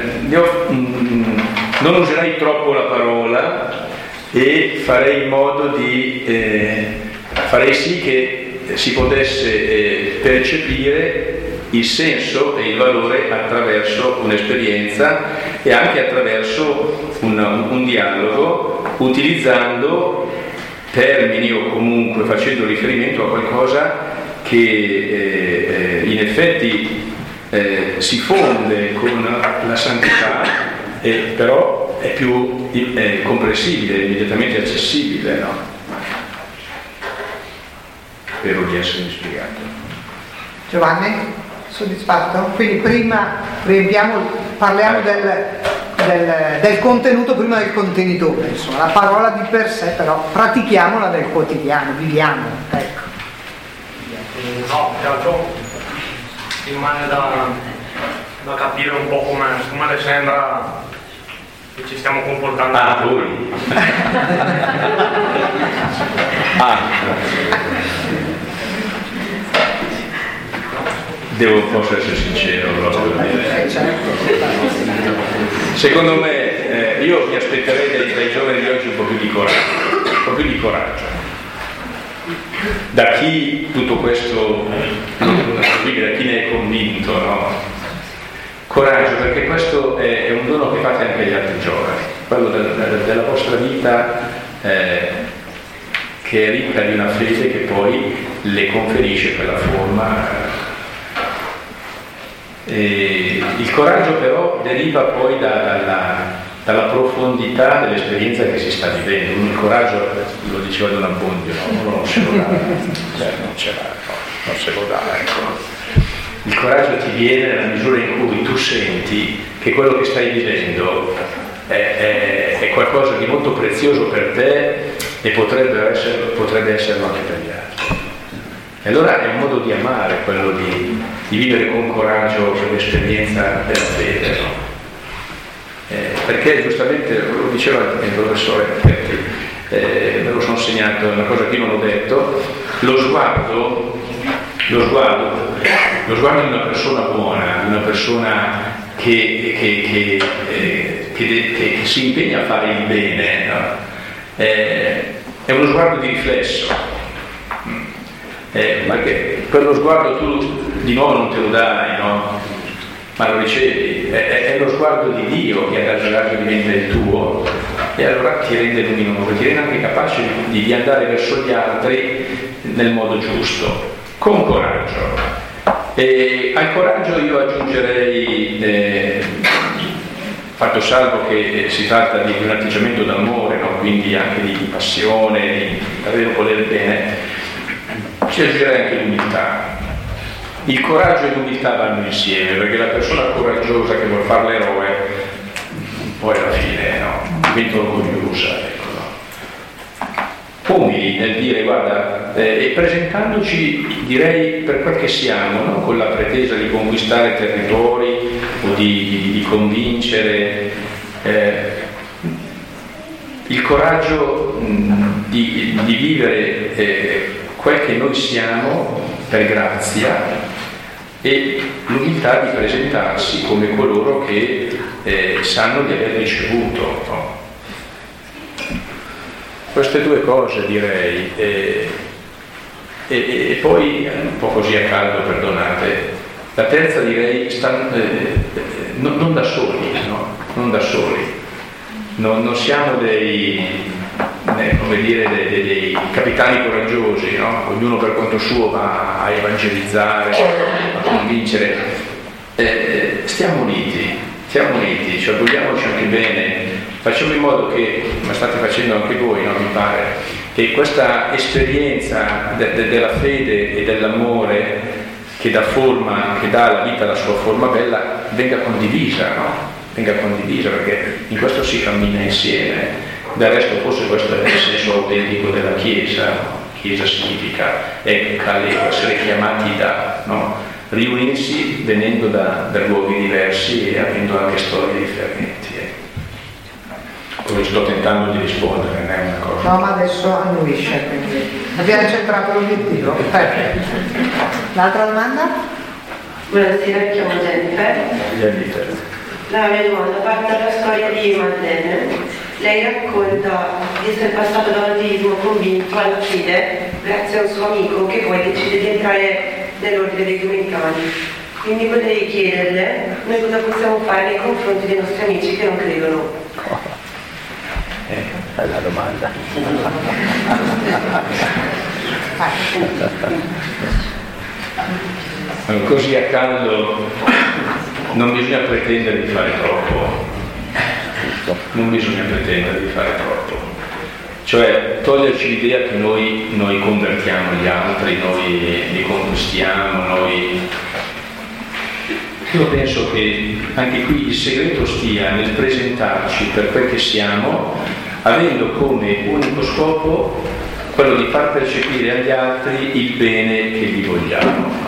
Speaker 4: non userei troppo la parola e farei in modo di farei sì che si potesse percepire il senso e il valore attraverso un'esperienza e anche attraverso un dialogo, utilizzando termini o comunque facendo riferimento a qualcosa che in effetti si fonde con la santità, però è più comprensibile, immediatamente accessibile, no? Spero di essermi spiegato.
Speaker 2: Giovanni, soddisfatto? Quindi prima parliamo del contenuto prima del contenitore, insomma, la parola di per sé, però pratichiamola nel quotidiano, viviamo, ecco.
Speaker 8: No, più che altro rimane da capire un po' come le sembra che ci stiamo comportando.
Speaker 4: Ah, voi. Posso essere sincero, secondo me io mi aspetterei dai giovani di oggi un po' più di coraggio, da chi tutto questo, da chi ne è convinto, no? Coraggio, perché questo è un dono che fate anche agli altri giovani, quello della vostra vita che è ricca di una fede che poi le conferisce quella forma. Il coraggio però deriva poi dalla profondità dell'esperienza che si sta vivendo. Il coraggio, lo diceva Don Abbondio, no? Uno non se lo dà, non se lo dà, ecco. Il coraggio ti viene nella misura in cui tu senti che quello che stai vivendo è qualcosa di molto prezioso per te e potrebbe esserlo anche per gli altri. E allora è un modo di amare quello di vivere con coraggio l'esperienza della fede, no? Perché giustamente lo diceva il professore, me lo sono segnato, è una cosa che io non ho detto, lo sguardo di una persona buona, di una persona che si impegna a fare il bene, no? È uno sguardo di riflesso, ma che quello sguardo tu di nuovo non te lo dai, no? Ma lo ricevi, è lo sguardo di Dio che ad agio diventa il tuo e allora ti rende luminoso, ti rende anche capace di andare verso gli altri nel modo giusto, con coraggio. E al coraggio io aggiungerei fatto salvo che si tratta di un atteggiamento d'amore, no? Quindi anche di passione, di davvero voler bene, ci aggiungerei anche l'umiltà. Il coraggio e l'umiltà vanno insieme, perché la persona coraggiosa che vuole fare l'eroe poi alla fine diventa orgogliosa, ecco, no? Umili nel dire guarda, e presentandoci direi per quel che siamo, no? Con la pretesa di conquistare territori o di convincere, il coraggio di vivere quel che noi siamo per grazia, e l'umiltà di presentarsi come coloro che sanno di aver ricevuto, no? Queste due cose direi, e poi un po' così a caldo, perdonate, la terza direi non da soli, no? Non da soli, non siamo dei capitani coraggiosi, no? Ognuno per conto suo va a evangelizzare, a convincere. Stiamo uniti, ci auguriamoci anche bene, facciamo in modo che, come state facendo anche voi, no? Mi pare, che questa esperienza della fede e dell'amore che dà alla vita la sua forma bella, venga condivisa, no? Venga condivisa, perché in questo si cammina insieme. Del resto forse questo è il senso autentico della Chiesa, no? Chiesa significa essere chiamati no? Riunirsi venendo da luoghi diversi e avendo anche storie differenti. Come sto tentando di rispondere, non è una cosa.
Speaker 2: No, ma adesso annuisce, quindi abbiamo centrato l'obiettivo. Perfetto. L'altra domanda?
Speaker 9: Buonasera, mi chiamo Jennifer. La mia domanda parte dalla storia di Madeleine. Lei racconta di essere passato dall'ateismo convinto alla fede grazie a un suo amico che poi decide di entrare nell'ordine dei domenicani. Quindi vorrei chiederle noi cosa possiamo fare nei confronti dei nostri amici che non credono.
Speaker 6: Bella domanda.
Speaker 4: Così a caldo non bisogna pretendere di fare troppo. Non bisogna pretendere di fare troppo, cioè toglierci l'idea che noi convertiamo gli altri, noi li conquistiamo, Io penso che anche qui il segreto stia nel presentarci per quel che siamo, avendo come unico scopo quello di far percepire agli altri il bene che gli vogliamo.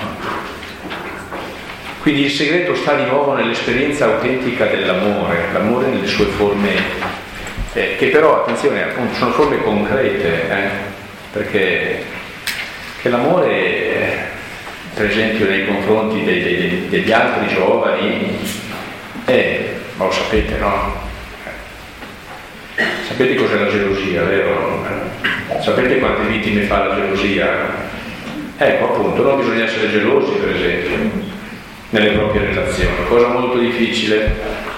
Speaker 4: Quindi il segreto sta di nuovo nell'esperienza autentica dell'amore, l'amore nelle sue forme, che però, attenzione, appunto, sono forme concrete, perché l'amore, per esempio, nei confronti degli altri giovani, ma lo sapete, no? Sapete cos'è la gelosia, vero? Sapete quante vittime fa la gelosia? Ecco, appunto, non bisogna essere gelosi, per esempio, nelle proprie relazioni, cosa molto difficile,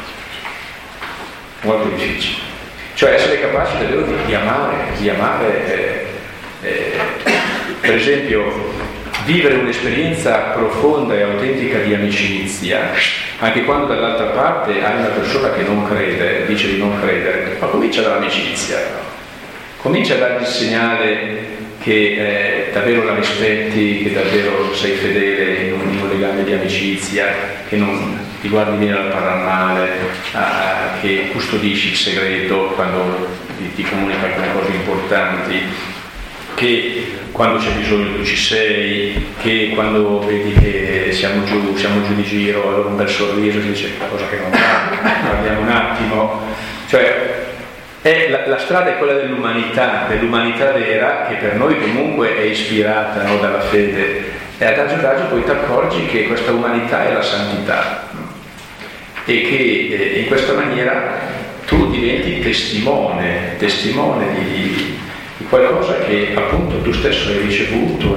Speaker 4: cioè essere capaci davvero di amare, per esempio vivere un'esperienza profonda e autentica di amicizia, anche quando dall'altra parte hai una persona che non crede, dice di non credere, ma comincia dall'amicizia, no? Comincia a dargli il segnale che davvero la rispetti, che davvero sei fedele in un legame di amicizia, che non ti guardi bene dal parlare male, che custodisci il segreto quando ti comunica alcune cose importanti, che quando c'è bisogno tu ci sei, che quando vedi che siamo giù di giro, allora un bel sorriso ti dice qualcosa che non va, guardiamo un attimo, cioè la strada è quella dell'umanità vera, che per noi comunque è ispirata, no, dalla fede, e adagio adagio poi ti accorgi che questa umanità è la santità, e che in questa maniera tu diventi testimone di qualcosa che appunto tu stesso hai ricevuto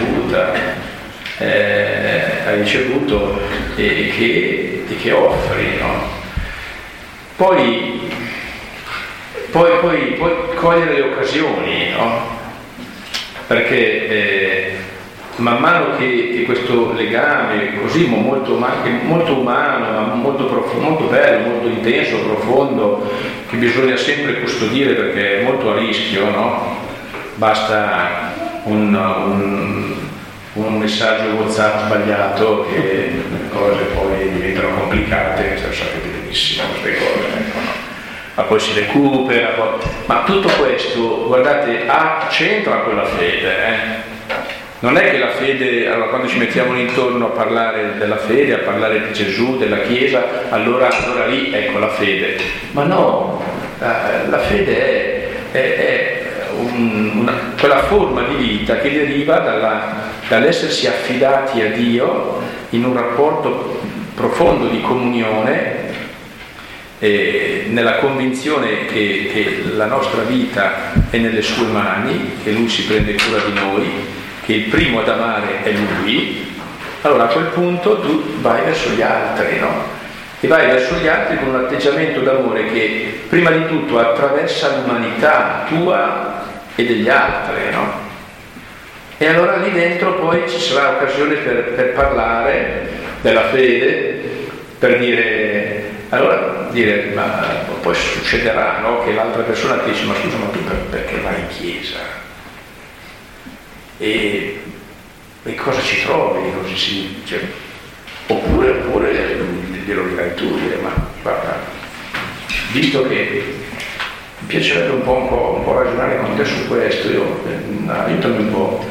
Speaker 4: e che offri, no? Poi cogliere le occasioni, no? Perché man mano che questo legame così molto umano, ma molto profondo, molto bello, molto intenso, profondo, che bisogna sempre custodire perché è molto a rischio, no? Basta un messaggio WhatsApp sbagliato che le cose poi diventano complicate, sapete benissimo queste cose, ecco, no? Ma poi si recupera, ma tutto questo, guardate, c'entra con la fede, Non è che la fede, allora quando ci mettiamo intorno a parlare della fede, a parlare di Gesù, della Chiesa, allora lì ecco la fede. Ma no, la fede è quella forma di vita che deriva dall'essersi affidati a Dio in un rapporto profondo di comunione, nella convinzione che la nostra vita è nelle sue mani, che Lui si prende cura di noi, che il primo ad amare è Lui. Allora a quel punto tu vai verso gli altri, no? E vai verso gli altri con un atteggiamento d'amore che prima di tutto attraversa l'umanità tua e degli altri, no? E allora lì dentro poi ci sarà occasione per parlare della fede, per dire, ma poi succederà, no? Che l'altra persona ti dice, ma scusa, ma tu perché vai in chiesa? E cosa ci trovi? Cioè, oppure glielo dirai tu, ma guarda, visto che mi piacerebbe un po' ragionare con te su questo, aiutami un po',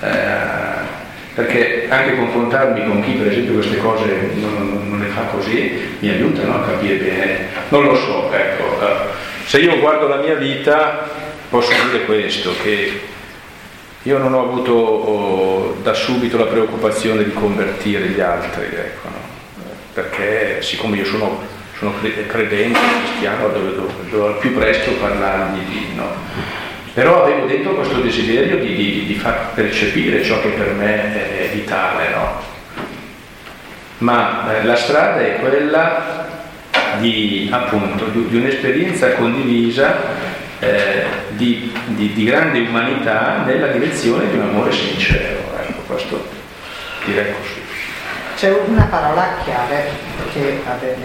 Speaker 4: perché anche confrontarmi con chi per esempio queste cose non le fa così mi aiuta, no, a capire bene. Non lo so, ecco, se io guardo la mia vita posso dire questo, che io non ho avuto da subito la preoccupazione di convertire gli altri, ecco, no? Perché siccome io sono credente, cristiano, dovevo al più presto parlargli di, no? Però avevo dentro questo desiderio di far percepire ciò che per me è vitale, no? Ma la strada è quella di un'esperienza condivisa, di grande umanità nella direzione di un amore sincero, ecco, questo direi così.
Speaker 2: C'è una parola chiave che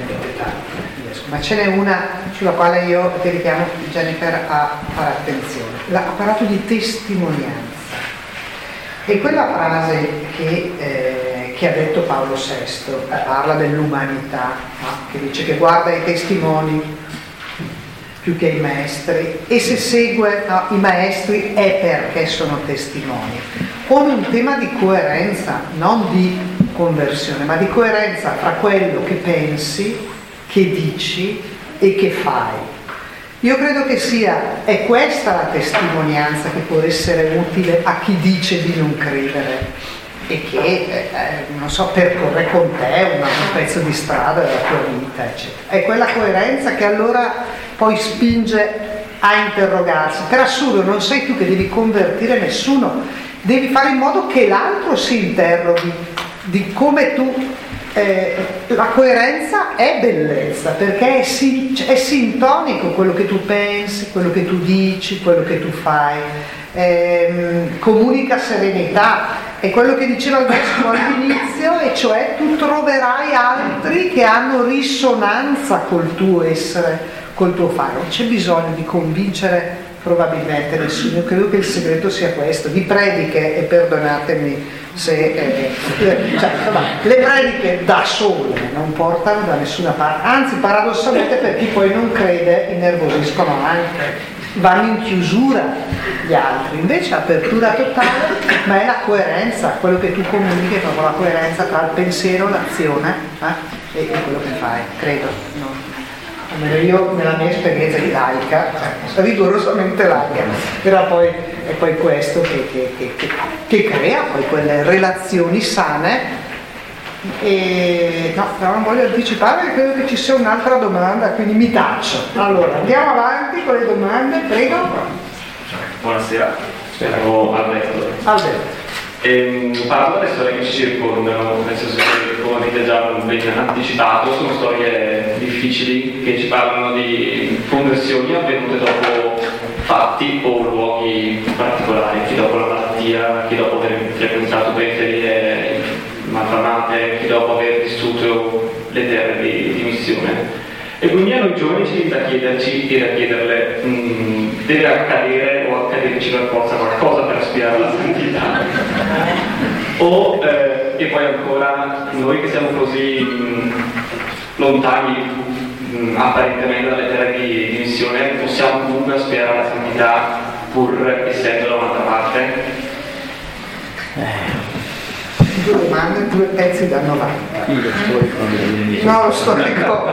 Speaker 2: ma ce n'è una sulla quale io ti richiamo, Jennifer, a fare attenzione. Ha parlato di testimonianza, e quella frase che ha detto Paolo VI, parla dell'umanità, no? Che dice che guarda i testimoni più che i maestri, e se segue i maestri è perché sono testimoni. Pone un tema di coerenza, non di conversione, ma di coerenza fra quello che pensi, che dici e che fai. Io credo che è questa la testimonianza che può essere utile a chi dice di non credere e che, percorre con te un pezzo di strada della tua vita, eccetera. È quella coerenza che allora poi spinge a interrogarsi. Per assurdo non sei tu che devi convertire nessuno, devi fare in modo che l'altro si interroghi di come tu. La coerenza è bellezza, perché è sintonico quello che tu pensi, quello che tu dici, quello che tu fai, comunica serenità. È quello che diceva il vescovo all'inizio, e cioè tu troverai altri che hanno risonanza col tuo essere, col tuo fare. Non c'è bisogno di convincere probabilmente nessuno. Io credo che il segreto sia questo. Di prediche, e perdonatemi se le prediche da sole non portano da nessuna parte, anzi paradossalmente per chi poi non crede innervosiscono anche, vanno in chiusura gli altri. Invece apertura totale, ma è la coerenza, quello che tu comunichi è proprio la coerenza tra il pensiero, l'azione e quello che fai, credo, no? Almeno io nella mia esperienza di laica, rigorosamente laica, era poi è poi questo che crea poi quelle relazioni sane. E no, però non voglio anticipare, perché credo che ci sia un'altra domanda, quindi mi taccio. Allora andiamo avanti con le domande, prego.
Speaker 10: Buonasera, sono Alberto. Parlando delle storie che ci circondano, nel senso che, come avete già ben anticipato, sono storie difficili che ci parlano di conversioni avvenute dopo fatti o luoghi particolari, chi dopo la malattia, chi dopo aver frequentato periferie malfamate, chi dopo aver vissuto le terre di missione. E quindi a noi giovani ci viene da chiederci e da chiederle, deve accadere o accaderci per forza qualcosa per aspirare alla santità? E poi ancora, noi che siamo così lontani apparentemente dalle terre di missione, possiamo comunque aspirare alla santità pur essendo da un'altra parte?
Speaker 2: Due domande, due pezzi da 90. No, lo storico.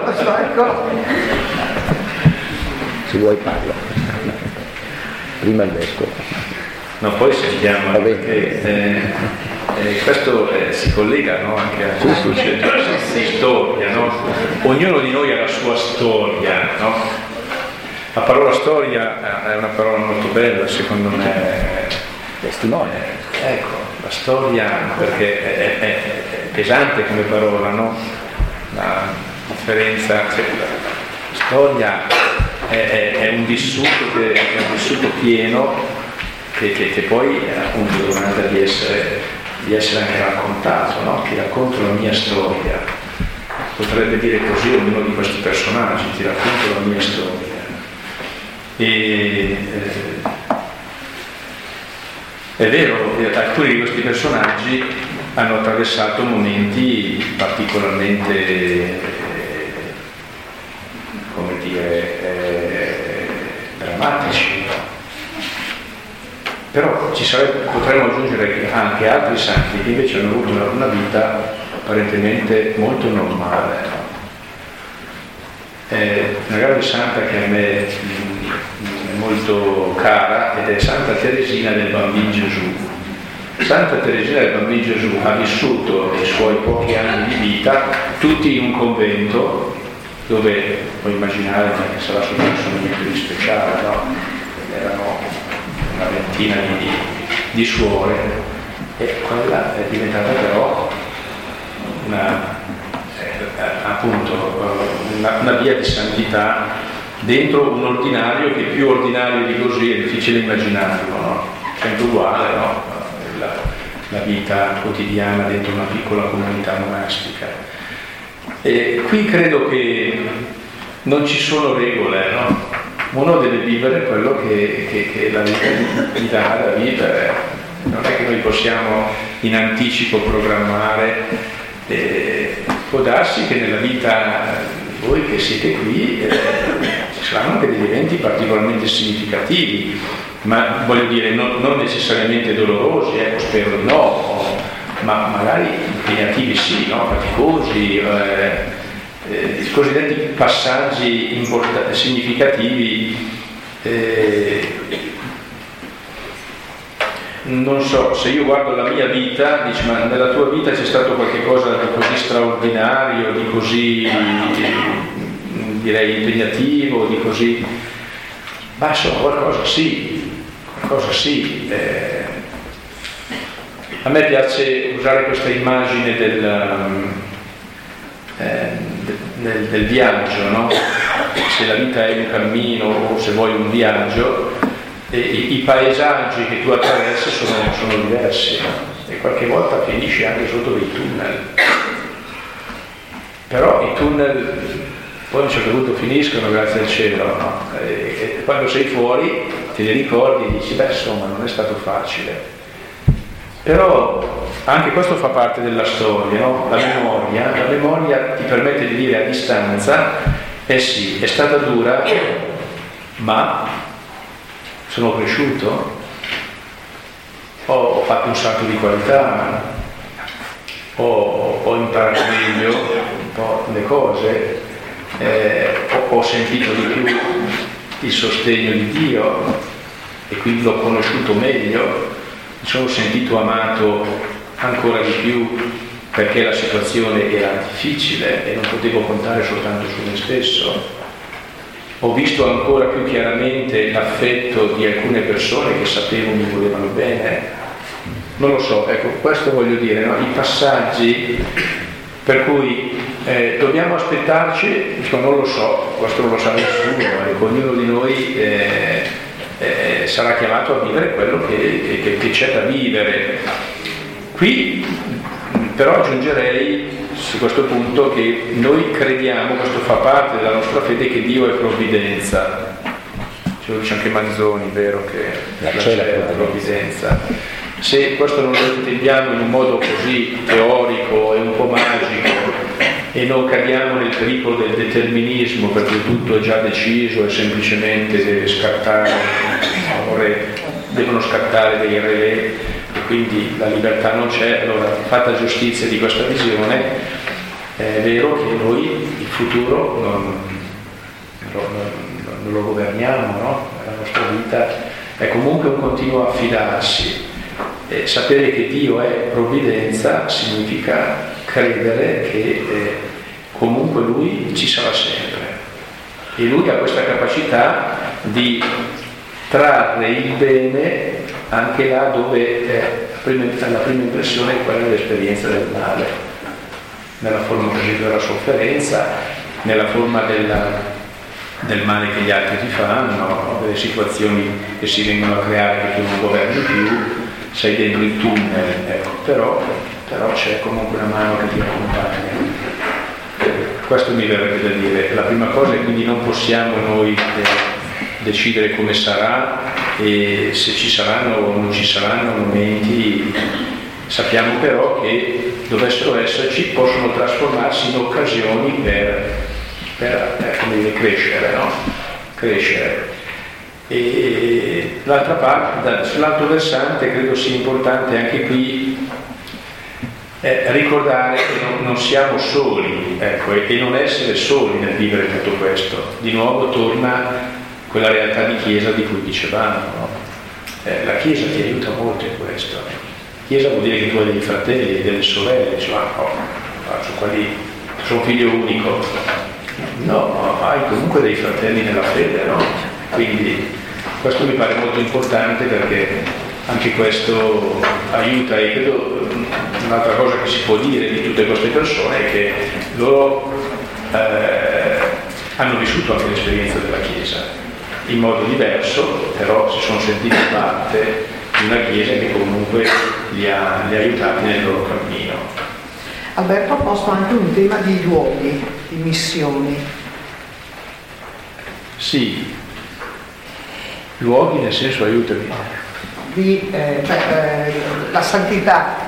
Speaker 6: Se vuoi parlo. Prima il vescovo.
Speaker 4: No, poi sentiamo perché questo si collega, no, anche al concetto di storia, no? Ognuno di noi ha la sua storia, no? La parola storia è una parola molto bella, secondo me.
Speaker 6: Testimone.
Speaker 4: Ecco, la storia, perché è pesante come parola, no? La differenza, la storia è un vissuto pieno che poi appunto domanda di essere anche raccontato, no? Ti racconto la mia storia, potrebbe dire così ognuno di questi personaggi, ti racconto la mia storia. È vero, alcuni di questi personaggi hanno attraversato momenti particolarmente, come dire, drammatici. Però potremmo aggiungere anche altri santi che invece hanno avuto una vita apparentemente molto normale. Una grande santa che a me è molto cara ed è Santa Teresina del Bambino Gesù. Santa Teresina del Bambino Gesù ha vissuto i suoi pochi anni di vita tutti in un convento dove, puoi immaginare, che sarà successo niente di speciale, no? Erano una ventina di suore, e quella è diventata però una via di santità dentro un ordinario che più ordinario di così è difficile immaginarlo, no? Sempre uguale, no? La vita quotidiana dentro una piccola comunità monastica. E qui credo che non ci sono regole, no? Uno deve vivere quello che la vita gli dà da vivere. Non è che noi possiamo in anticipo programmare. Può darsi che nella vita, voi che siete qui, ci saranno anche degli eventi particolarmente significativi, ma voglio dire non necessariamente dolorosi, spero di no, ma magari impegnativi sì, no? Faticosi, i cosiddetti passaggi significativi. Non so, se io guardo la mia vita, dici, ma nella tua vita c'è stato qualche cosa di così straordinario, di così, direi, impegnativo, di così... Ma insomma, qualcosa sì. A me piace usare questa immagine del viaggio, no? Se la vita è un cammino o se vuoi un viaggio, i paesaggi che tu attraversi sono diversi, e qualche volta finisci anche sotto dei tunnel, però i tunnel poi a un certo punto finiscono, grazie al cielo, no? E quando sei fuori te li ricordi e dici, beh, insomma, non è stato facile. Però anche questo fa parte della storia, no? La memoria ti permette di dire a distanza, sì, è stata dura, ma sono cresciuto, ho fatto un salto di qualità, ho imparato meglio un po' le cose, ho sentito di più il sostegno di Dio e quindi l'ho conosciuto meglio, mi sono sentito amato ancora di più perché la situazione era difficile e non potevo contare soltanto su me stesso. Ho visto ancora più chiaramente l'affetto di alcune persone che sapevo mi volevano bene. Non lo so, ecco, questo voglio dire, no? I passaggi per cui dobbiamo aspettarci, dico, non lo so, questo non lo sa nessuno, ognuno di noi sarà chiamato a vivere quello che c'è da vivere. Qui Però aggiungerei su questo punto che noi crediamo, questo fa parte della nostra fede, che Dio è provvidenza. Ce lo dice anche Manzoni, vero, che c'è la provvidenza. Se questo non lo intendiamo in un modo così teorico e un po' magico e non cadiamo nel pericolo del determinismo, perché tutto è già deciso e semplicemente deve scattare, devono scattare dei relè e quindi la libertà non c'è, allora fatta giustizia di questa visione, è vero che noi il futuro non lo governiamo, no? La nostra vita è comunque un continuo affidarsi. E sapere che Dio è provvidenza significa credere che comunque Lui ci sarà sempre e Lui ha questa capacità di trarre il bene anche là dove la prima impressione è quella dell'esperienza del male, nella forma per esempio della sofferenza, nella forma del male che gli altri ti fanno, delle situazioni che si vengono a creare che tu non governi più, sei dentro il tunnel, ecco. però c'è comunque una mano che ti accompagna. Questo mi verrebbe da dire. La prima cosa è quindi non possiamo noi decidere come sarà e se ci saranno o non ci saranno momenti, sappiamo però che dovessero esserci, possono trasformarsi in occasioni per come dire, crescere, no? Crescere. E l'altra parte, sull'altro versante, credo sia importante anche qui ricordare che non siamo soli, ecco, e non essere soli nel vivere tutto questo. Di nuovo torna quella realtà di Chiesa di cui dicevamo, no? La Chiesa ti aiuta molto in questo. Chiesa vuol dire che tu hai dei fratelli e delle sorelle, cioè, sono figlio unico. No, hai comunque dei fratelli nella fede, no? Quindi questo mi pare molto importante perché anche questo aiuta, e credo un'altra cosa che si può dire di tutte queste persone è che loro hanno vissuto anche l'esperienza della Chiesa in modo diverso, però si sono sentiti parte di una Chiesa che comunque li ha aiutati nel loro cammino.
Speaker 2: Alberto ha posto anche un tema di luoghi, di missioni.
Speaker 4: Sì, luoghi nel senso, aiutami.
Speaker 2: La santità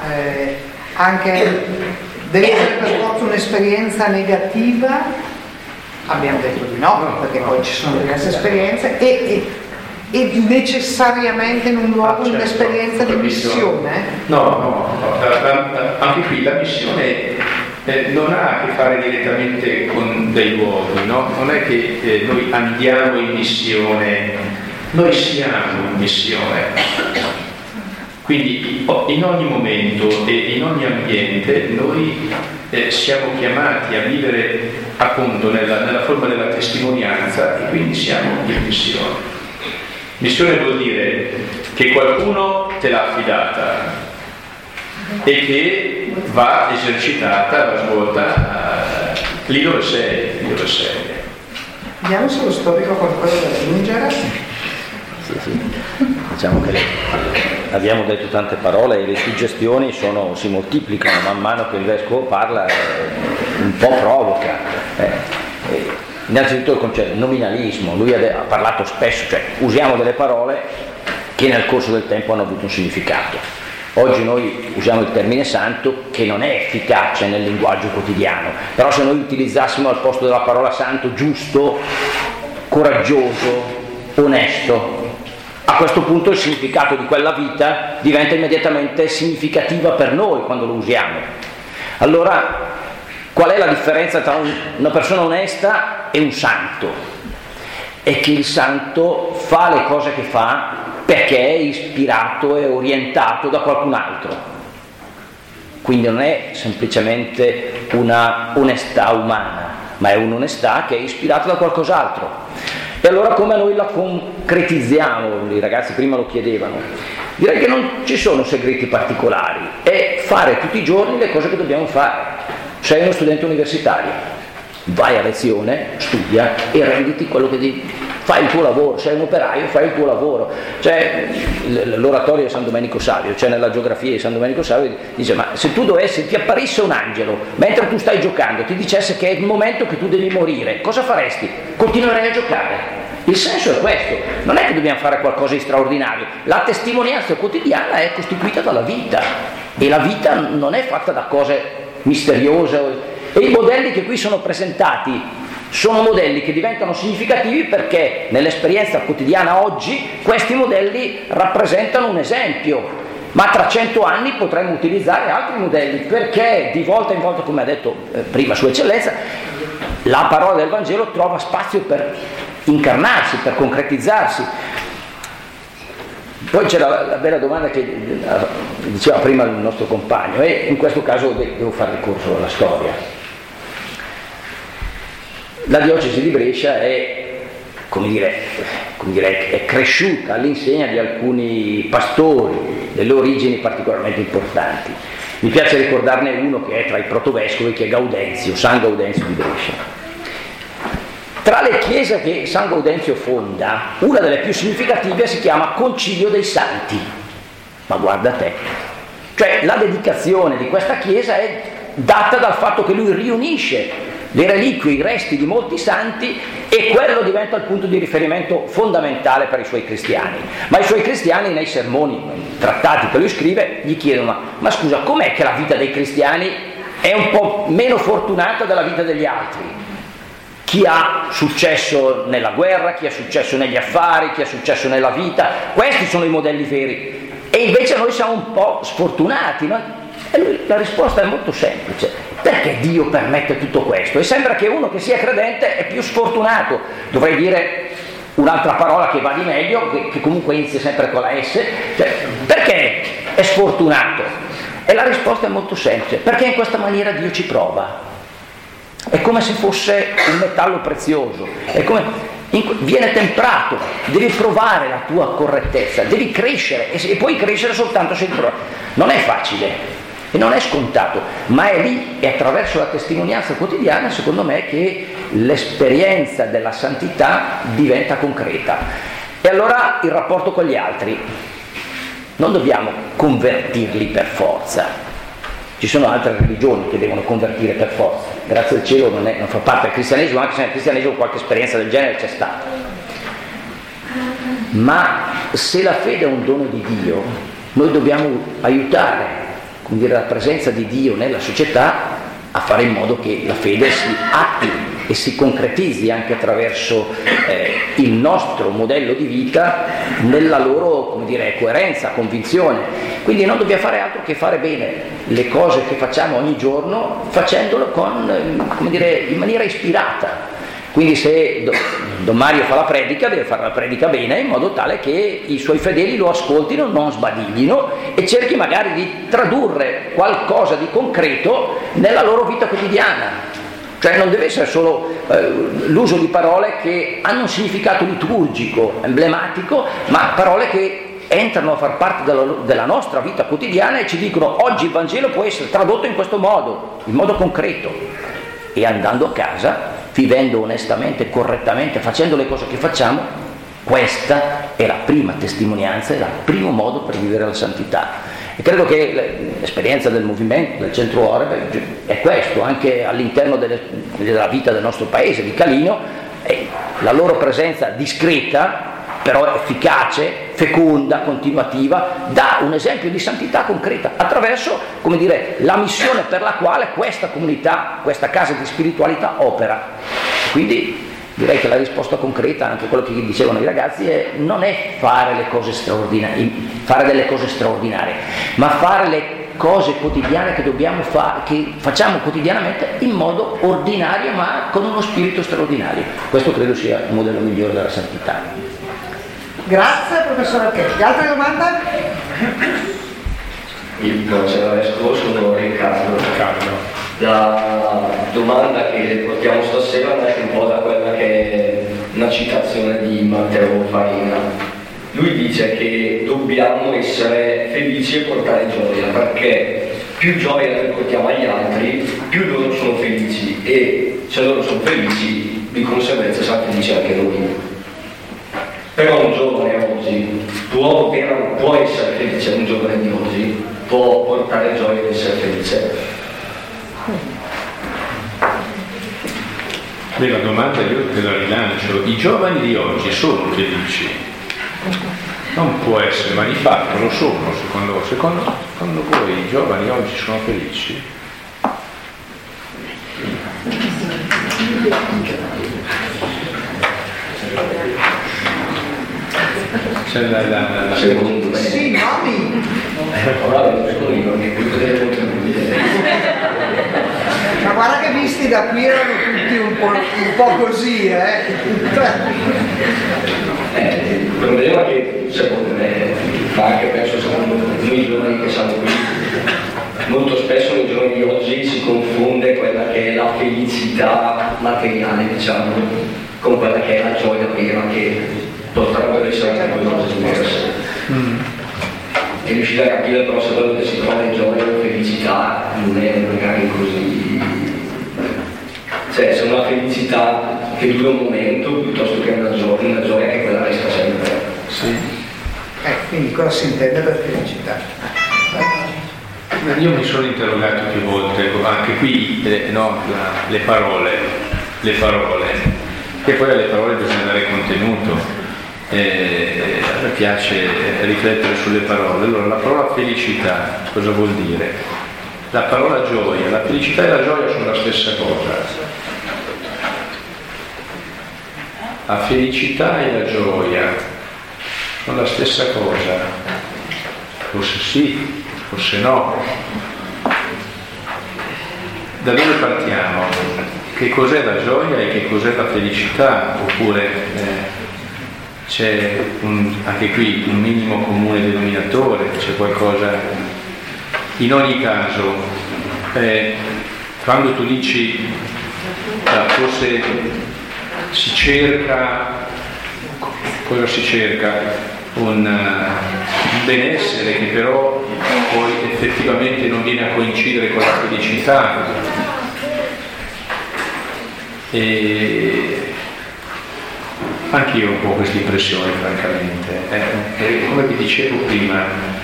Speaker 2: anche deve essere per forza un'esperienza negativa, abbiamo detto di no, perché poi ci sono diverse esperienze, e necessariamente in un luogo un'esperienza di missione?
Speaker 4: No, anche qui la missione non ha a che fare direttamente con dei luoghi, no? Non è che noi andiamo in missione, noi siamo in missione. Quindi in ogni momento e in ogni ambiente noi siamo chiamati a vivere appunto nella forma della testimonianza e quindi siamo in missione. Missione vuol dire che qualcuno te l'ha affidata e che va esercitata, va svolta lì dove sei.
Speaker 2: Vediamo se lo storico ha qualcosa da aggiungere.
Speaker 6: Sì. Diciamo che abbiamo detto tante parole e le suggestioni si moltiplicano man mano che il vescovo parla, un po' provoca. Innanzitutto il concetto nominalismo, lui ha parlato spesso, cioè usiamo delle parole che nel corso del tempo hanno avuto un significato. Oggi noi usiamo il termine santo che non è efficace nel linguaggio quotidiano, però se noi utilizzassimo al posto della parola santo giusto, coraggioso, onesto, a questo punto il significato di quella vita diventa immediatamente significativa per noi quando lo usiamo. Allora, qual è la differenza tra una persona onesta e un santo? È che il santo fa le cose che fa perché è ispirato e orientato da qualcun altro. Quindi non è semplicemente una onestà umana, ma è un'onestà che è ispirata da qualcos'altro. E allora come noi la concretizziamo? I ragazzi prima lo chiedevano. Direi che non ci sono segreti particolari, è fare tutti i giorni le cose che dobbiamo fare. Sei uno studente universitario, vai a lezione, studia e renditi quello che devi fai il tuo lavoro, sei un operaio, fai il tuo lavoro. Cioè, l'oratorio di San Domenico Savio, cioè nella geografia di San Domenico Savio, dice: ma se tu ti apparisse un angelo mentre tu stai giocando, ti dicesse che è il momento che tu devi morire, cosa faresti? Continuerei a giocare. Il senso è questo, non è che dobbiamo fare qualcosa di straordinario, la testimonianza quotidiana è costituita dalla vita e la vita non è fatta da cose misteriose, e i modelli che qui sono presentati sono modelli che diventano significativi perché nell'esperienza quotidiana oggi questi modelli rappresentano un esempio, ma tra 100 anni potremo utilizzare altri modelli, perché di volta in volta, come ha detto prima Sua Eccellenza, la parola del Vangelo trova spazio per incarnarsi, per concretizzarsi. Poi c'era la bella domanda che diceva prima il nostro compagno, e in questo caso devo fare ricorso alla storia. La diocesi di Brescia è cresciuta all'insegna di alcuni pastori delle origini particolarmente importanti. Mi piace ricordarne uno che è tra i protovescovi, che è Gaudenzio, San Gaudenzio di Brescia. Tra le chiese che San Gaudenzio fonda, una delle più significative si chiama Concilio dei Santi. Ma guarda te, cioè la dedicazione di questa chiesa è data dal fatto che lui riunisce le reliquie, i resti di molti santi, e quello diventa il punto di riferimento fondamentale per i suoi cristiani. Ma i suoi cristiani nei sermoni, nei trattati che lui scrive, gli chiedono: ma scusa, com'è che la vita dei cristiani è un po' meno fortunata della vita degli altri? Chi ha successo nella guerra, chi ha successo negli affari, chi ha successo nella vita, questi sono i modelli veri, e invece noi siamo un po' sfortunati, no? E lui, la risposta è molto semplice: perché Dio permette tutto questo? E sembra che uno che sia credente è più sfortunato. Dovrei dire un'altra parola che va di meglio, che comunque inizia sempre con la S, cioè, perché è sfortunato? E la risposta è molto semplice: perché in questa maniera Dio ci prova. È come se fosse un metallo prezioso, è come viene temprato, devi provare la tua correttezza, devi crescere, e puoi crescere soltanto se ti provi. Non è facile e non è scontato, ma è lì, e attraverso la testimonianza quotidiana, secondo me, che l'esperienza della santità diventa concreta. E allora il rapporto con gli altri non dobbiamo convertirli per forza. Ci sono altre religioni che devono convertire per forza, grazie al cielo non fa parte del cristianesimo, anche se nel cristianesimo qualche esperienza del genere c'è stata. Ma se la fede è un dono di Dio, noi dobbiamo aiutare, come dire, la presenza di Dio nella società a fare in modo che la fede si atti e si concretizzi anche attraverso il nostro modello di vita nella loro, come dire, coerenza, convinzione. Quindi non dobbiamo fare altro che fare bene le cose che facciamo ogni giorno, facendolo con, come dire, in maniera ispirata. Quindi se Don Mario fa la predica, deve fare la predica bene, in modo tale che i suoi fedeli lo ascoltino, non sbadiglino, e cerchi magari di tradurre qualcosa di concreto nella loro vita quotidiana. Cioè non deve essere solo l'uso di parole che hanno un significato liturgico, emblematico, ma parole che entrano a far parte della nostra vita quotidiana e ci dicono: oggi il Vangelo può essere tradotto in questo modo, in modo concreto. E andando a casa, vivendo onestamente, correttamente, facendo le cose che facciamo, questa è la prima testimonianza, è il primo modo per vivere la santità. E credo che l'esperienza del movimento, del Centro Orbe, è questo, anche all'interno della vita del nostro paese, di Calino, la loro presenza discreta, però efficace, feconda, continuativa, dà un esempio di santità concreta, attraverso, come dire, la missione per la quale questa comunità, questa casa di spiritualità opera. Quindi direi che la risposta concreta, anche quello che dicevano i ragazzi, non è fare le cose straordinarie, fare delle cose straordinarie, ma fare le cose quotidiane che dobbiamo fare, che facciamo quotidianamente in modo ordinario, ma con uno spirito straordinario. Questo credo sia il modello migliore della santità.
Speaker 2: Grazie professor Archetti. Altre domande?
Speaker 7: Non c'è la vescovo, sono Riccardo. La domanda che portiamo stasera nasce un po' da quella che è una citazione di Matteo Farina. Lui dice che dobbiamo essere felici e portare gioia, perché più gioia noi portiamo agli altri, più loro sono felici, e se loro sono felici, di conseguenza siamo felici anche noi.
Speaker 11: Però un giovane oggi può essere felice, un giovane di oggi può portare gioia di essere felice.
Speaker 4: Beh, la domanda io te la rilancio: i giovani di oggi sono felici? Non può essere, ma di fatto lo sono, secondo voi i giovani oggi sono felici? C'è la
Speaker 11: Secondo me.
Speaker 2: Sì, nomi. Ma guarda che visti da qui erano tutti un po' così,
Speaker 11: Il problema è che secondo me, ma anche penso secondo noi giovani che siamo qui, molto spesso nei giorni di oggi si confonde quella che è la felicità materiale, diciamo, con quella che è la gioia vera, che potrebbero essere anche due cose diverse. E riuscire a capire però se quello che si trova in gioia o felicità non è magari così, cioè se una felicità che dura un momento piuttosto che una gioia che quella resta sempre.
Speaker 4: Sì.
Speaker 2: Quindi cosa si intende per felicità?
Speaker 4: Io mi sono interrogato più volte, anche qui le parole, che poi alle parole bisogna dare contenuto. A me piace riflettere sulle parole. Allora, la parola felicità cosa vuol dire? La parola gioia, la felicità e la gioia sono la stessa cosa. La felicità e la gioia sono la stessa cosa. Forse sì, forse no. Da dove partiamo? Che cos'è la gioia e che cos'è la felicità? Oppure c'è anche qui un minimo comune denominatore, c'è qualcosa. In ogni caso, quando tu dici forse si cerca, cosa si cerca? Un benessere che però poi effettivamente non viene a coincidere con la felicità. Anche io ho un po' questa impressione, francamente. Come vi dicevo prima,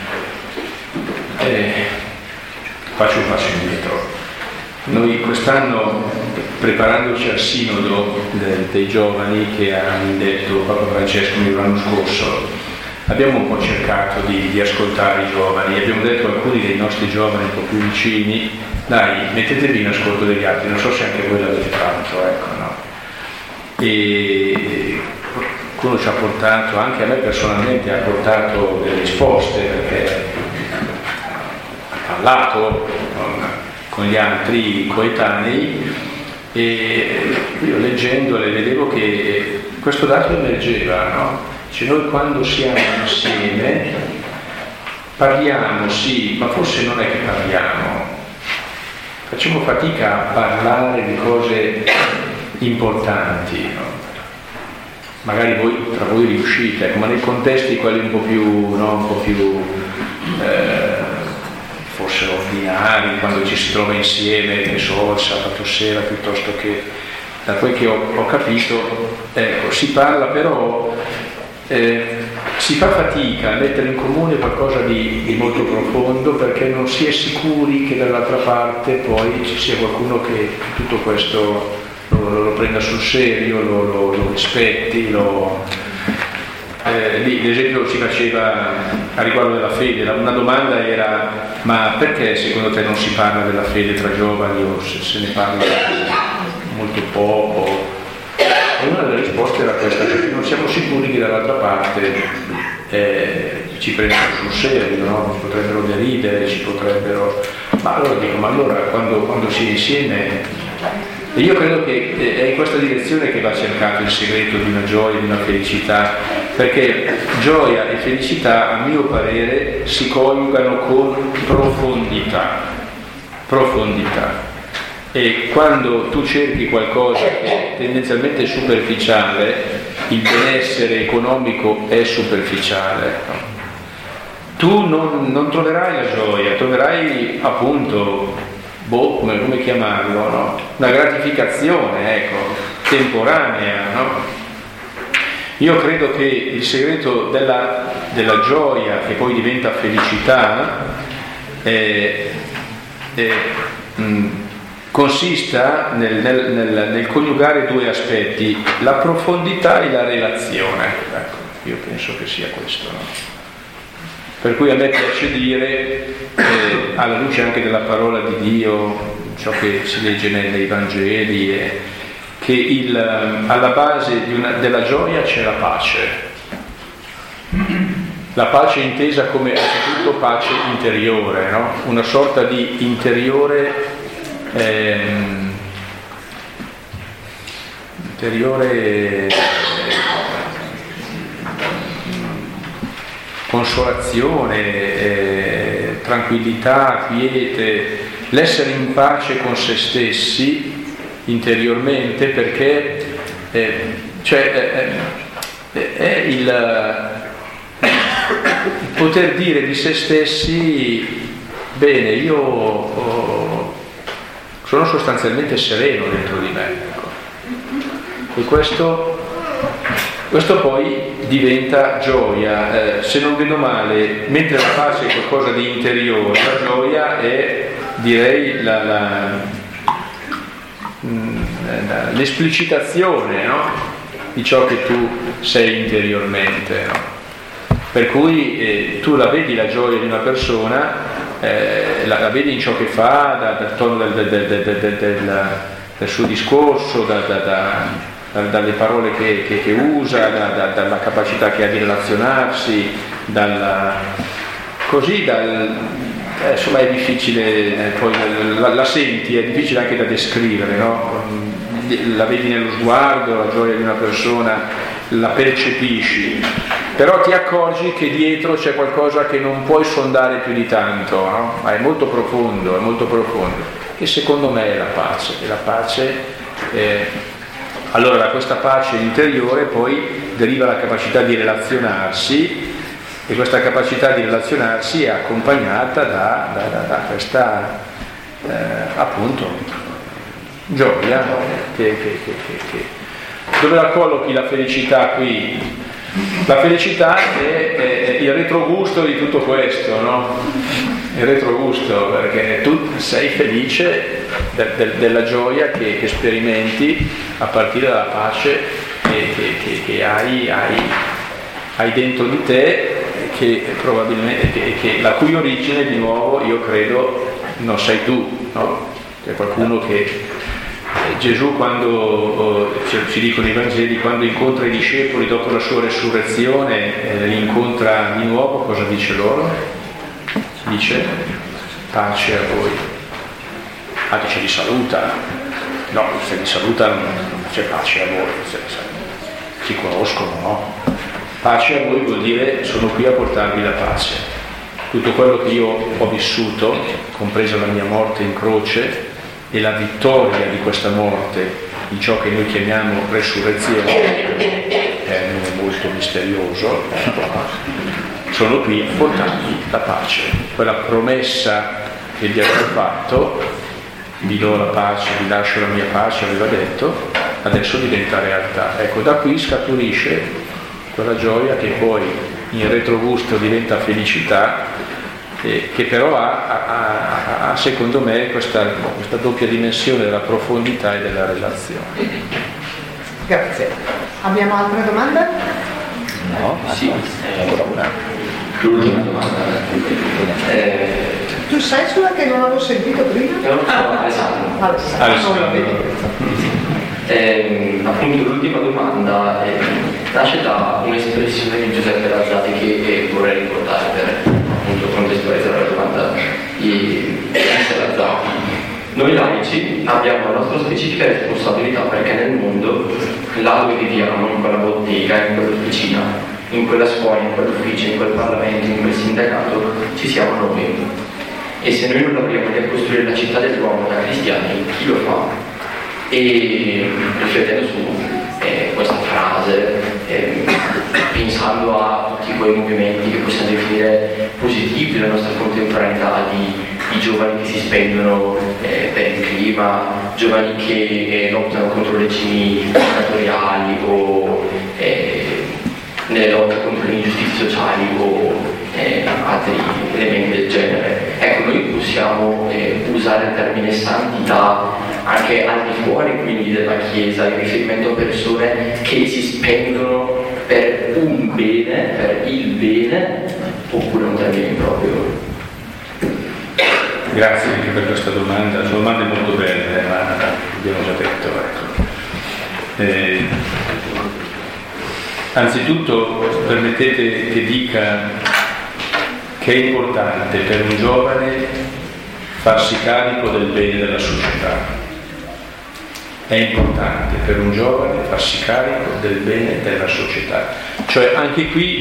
Speaker 4: faccio un passo indietro. Noi quest'anno, preparandoci al sinodo dei giovani che ha detto Papa Francesco l'anno scorso, abbiamo un po' cercato di ascoltare i giovani. Abbiamo detto a alcuni dei nostri giovani un po' più vicini: dai, mettetevi in ascolto degli altri, non so se anche voi l'avete fatto, ecco, no? E qualcuno ci ha portato, anche a me personalmente ha portato delle risposte, perché ha parlato con gli altri coetanei e io leggendole vedevo che questo dato emergeva, no? Cioè noi quando siamo insieme parliamo, sì, ma forse non è che parliamo, facciamo fatica a parlare di cose importanti, no? Magari tra voi riuscite, ma nei contesti quelli un po' più forse ordinari, quando ci si trova insieme, che so, il sabato sera, piuttosto che da quel che ho capito, ecco, si parla, però si fa fatica a mettere in comune qualcosa di molto profondo, perché non si è sicuri che dall'altra parte poi ci sia qualcuno che tutto questo lo prenda sul serio, lo rispetti, lì l'esempio si faceva a riguardo della fede. Una domanda era: ma perché secondo te non si parla della fede tra giovani, o se ne parla molto poco? E una delle risposte era questa: perché non siamo sicuri che dall'altra parte ci prendano sul serio, no? Ci potrebbero deridere, ma allora dico, quando si è insieme. E io credo che è in questa direzione che va cercato il segreto di una gioia, di una felicità, perché gioia e felicità, a mio parere, si coniugano con profondità. E quando tu cerchi qualcosa che tendenzialmente è superficiale, il benessere economico è superficiale, no? Tu non troverai la gioia, troverai appunto come chiamarlo, no? Una gratificazione, ecco, temporanea, no? Io credo che il segreto della gioia, che poi diventa felicità, consista nel coniugare due aspetti, la profondità e la relazione. Ecco, io penso che sia questo, no? Per cui a me piace dire, alla luce anche della parola di Dio, ciò che si legge nei Vangeli, che alla base della gioia c'è la pace. La pace intesa come anzitutto pace interiore, no? Una sorta di interiore consolazione, tranquillità, quiete, l'essere in pace con se stessi interiormente, perché è il poter dire di se stessi: bene, io sono sostanzialmente sereno dentro di me, ecco. E questo poi diventa gioia. Se non vedo male, mentre la pace è qualcosa di interiore, la gioia è, direi, l'esplicitazione, no? Di ciò che tu sei interiormente, no? Per cui tu la vedi la gioia di una persona, la vedi in ciò che fa, dal tono del suo discorso, dalle parole che usa, dalla capacità che ha di relazionarsi, insomma è difficile, poi la senti, è difficile anche da descrivere, no? La vedi nello sguardo, la gioia di una persona, la percepisci, però ti accorgi che dietro c'è qualcosa che non puoi sondare più di tanto, no? Ma è molto profondo, e secondo me è la pace. E la pace, allora da questa pace interiore poi deriva la capacità di relazionarsi, e questa capacità di relazionarsi è accompagnata da questa appunto gioia dove la collochi la felicità qui? La felicità è il retrogusto di tutto questo, no? Il retrogusto, perché tu sei felice della gioia che sperimenti a partire dalla pace che hai dentro di te, che probabilmente che la cui origine, di nuovo, io credo non sei tu, no? C'è qualcuno che Gesù, quando ci dicono i Vangeli, quando incontra i discepoli dopo la sua resurrezione, li incontra di nuovo, cosa dice loro? Dice: pace a voi. Dice li saluta. No, se li saluta non c'è pace a voi, si conoscono, no? Pace a voi vuol dire: sono qui a portarvi la pace. Tutto quello che io ho vissuto, compresa la mia morte in croce, e la vittoria di questa morte, di ciò che noi chiamiamo resurrezione, termine molto misterioso, sono qui a portarvi la pace. Quella promessa che vi aveva fatto: vi do la pace, vi lascio la mia pace, aveva detto, adesso diventa realtà. Ecco, da qui scaturisce quella gioia che poi in retrogusto diventa felicità, che però ha secondo me questa doppia dimensione della profondità e della relazione.
Speaker 2: Grazie. Abbiamo altre domande?
Speaker 7: No? Sì,
Speaker 6: ancora una.
Speaker 7: L'ultima domanda.
Speaker 2: Tu sai sulla che non avevo sentito prima?
Speaker 7: Non lo so, Alessandro. Appunto l'ultima domanda nasce da un'espressione di Giuseppe Lazzati che vorrei ricordare per appunto contestualizzare la domanda di Lazzati. Noi laici abbiamo la nostra specifica responsabilità perché nel mondo, là dove viviamo, in quella bottega, in quell'officina, in quella scuola, in quell'ufficio, in quel Parlamento, in quel sindacato, ci siamo noi. E se noi non lavoriamo a costruire la città dell'uomo da cristiani, chi lo fa? E riflettendo su questa frase, pensando a tutti quei movimenti che possiamo definire positivi della nostra contemporaneità, di giovani che si spendono per il clima, giovani che lottano contro regimi dittatoriali o nelle lotte contro le ingiustizie sociali o altri elementi del genere. Ecco, noi possiamo usare il termine santità anche al di fuori quindi della Chiesa, in riferimento a persone che si spendono per un bene, per il bene, oppure un termine improprio?
Speaker 4: Grazie anche per questa domanda. Sono domande molto belle, ma abbiamo già detto. Ecco. Anzitutto permettete che dica che è importante per un giovane farsi carico del bene della società. È importante per un giovane farsi carico del bene della società. Cioè anche qui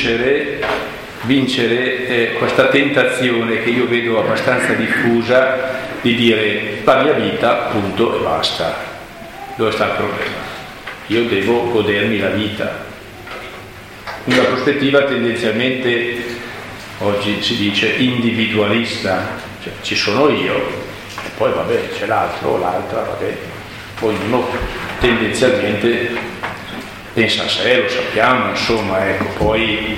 Speaker 4: vincere questa tentazione che io vedo abbastanza diffusa di dire la mia vita, punto e basta. Dove sta il problema? Io devo godermi la vita. In una prospettiva tendenzialmente, oggi si dice, individualista, cioè ci sono io e poi vabbè c'è l'altro o l'altra, vabbè, ognuno tendenzialmente pensa a sé, lo sappiamo, insomma, ecco, poi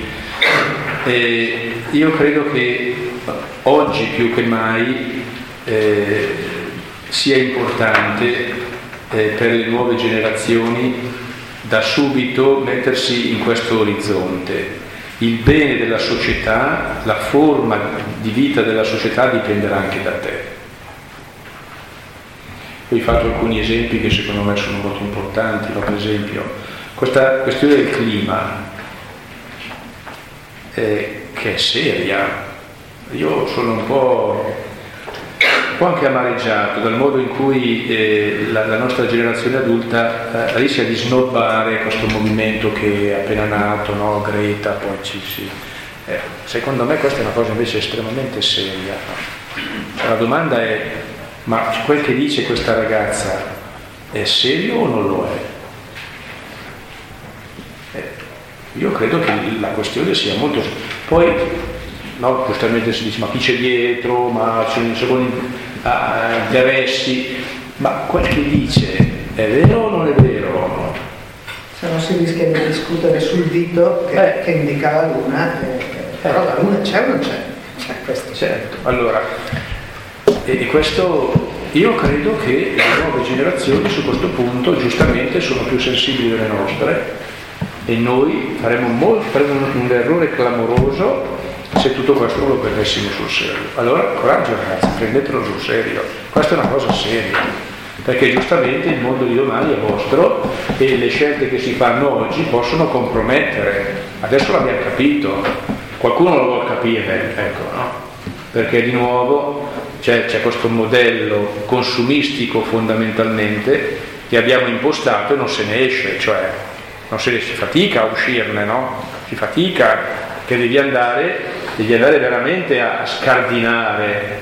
Speaker 4: io credo che oggi più che mai sia importante per le nuove generazioni da subito mettersi in questo orizzonte. Il bene della società, la forma di vita della società dipenderà anche da te. Ho fatto alcuni esempi che secondo me sono molto importanti, no? Per esempio questa questione del clima che è seria. Io sono un po' anche amareggiato dal modo in cui la nostra generazione adulta rischia di snobbare questo movimento che è appena nato, no? Greta, poi secondo me questa è una cosa invece estremamente seria, no? Cioè, la domanda è: ma quel che dice questa ragazza è serio o non lo è? Io credo che la questione sia molto... Poi, no, giustamente si dice, ma chi c'è dietro, ma c'è un secondo interessi, ma quel che dice è vero o non è vero?
Speaker 2: Se no si rischia di discutere sul dito che indica la luna, però la luna c'è o non c'è? C'è questo.
Speaker 4: Certo, allora, e questo io credo che le nuove generazioni su questo punto giustamente sono più sensibili delle nostre e noi faremo un errore clamoroso se tutto questo lo prendessimo sul serio. Allora coraggio ragazzi, prendetelo sul serio, questa è una cosa seria, perché giustamente il mondo di domani è vostro e le scelte che si fanno oggi possono compromettere. Adesso l'abbiamo capito, qualcuno lo vuole capire, ecco, no? Perché di nuovo c'è questo modello consumistico fondamentalmente che abbiamo impostato e non se ne esce, cioè non si fatica a uscirne, no? Si fatica, che devi andare veramente a scardinare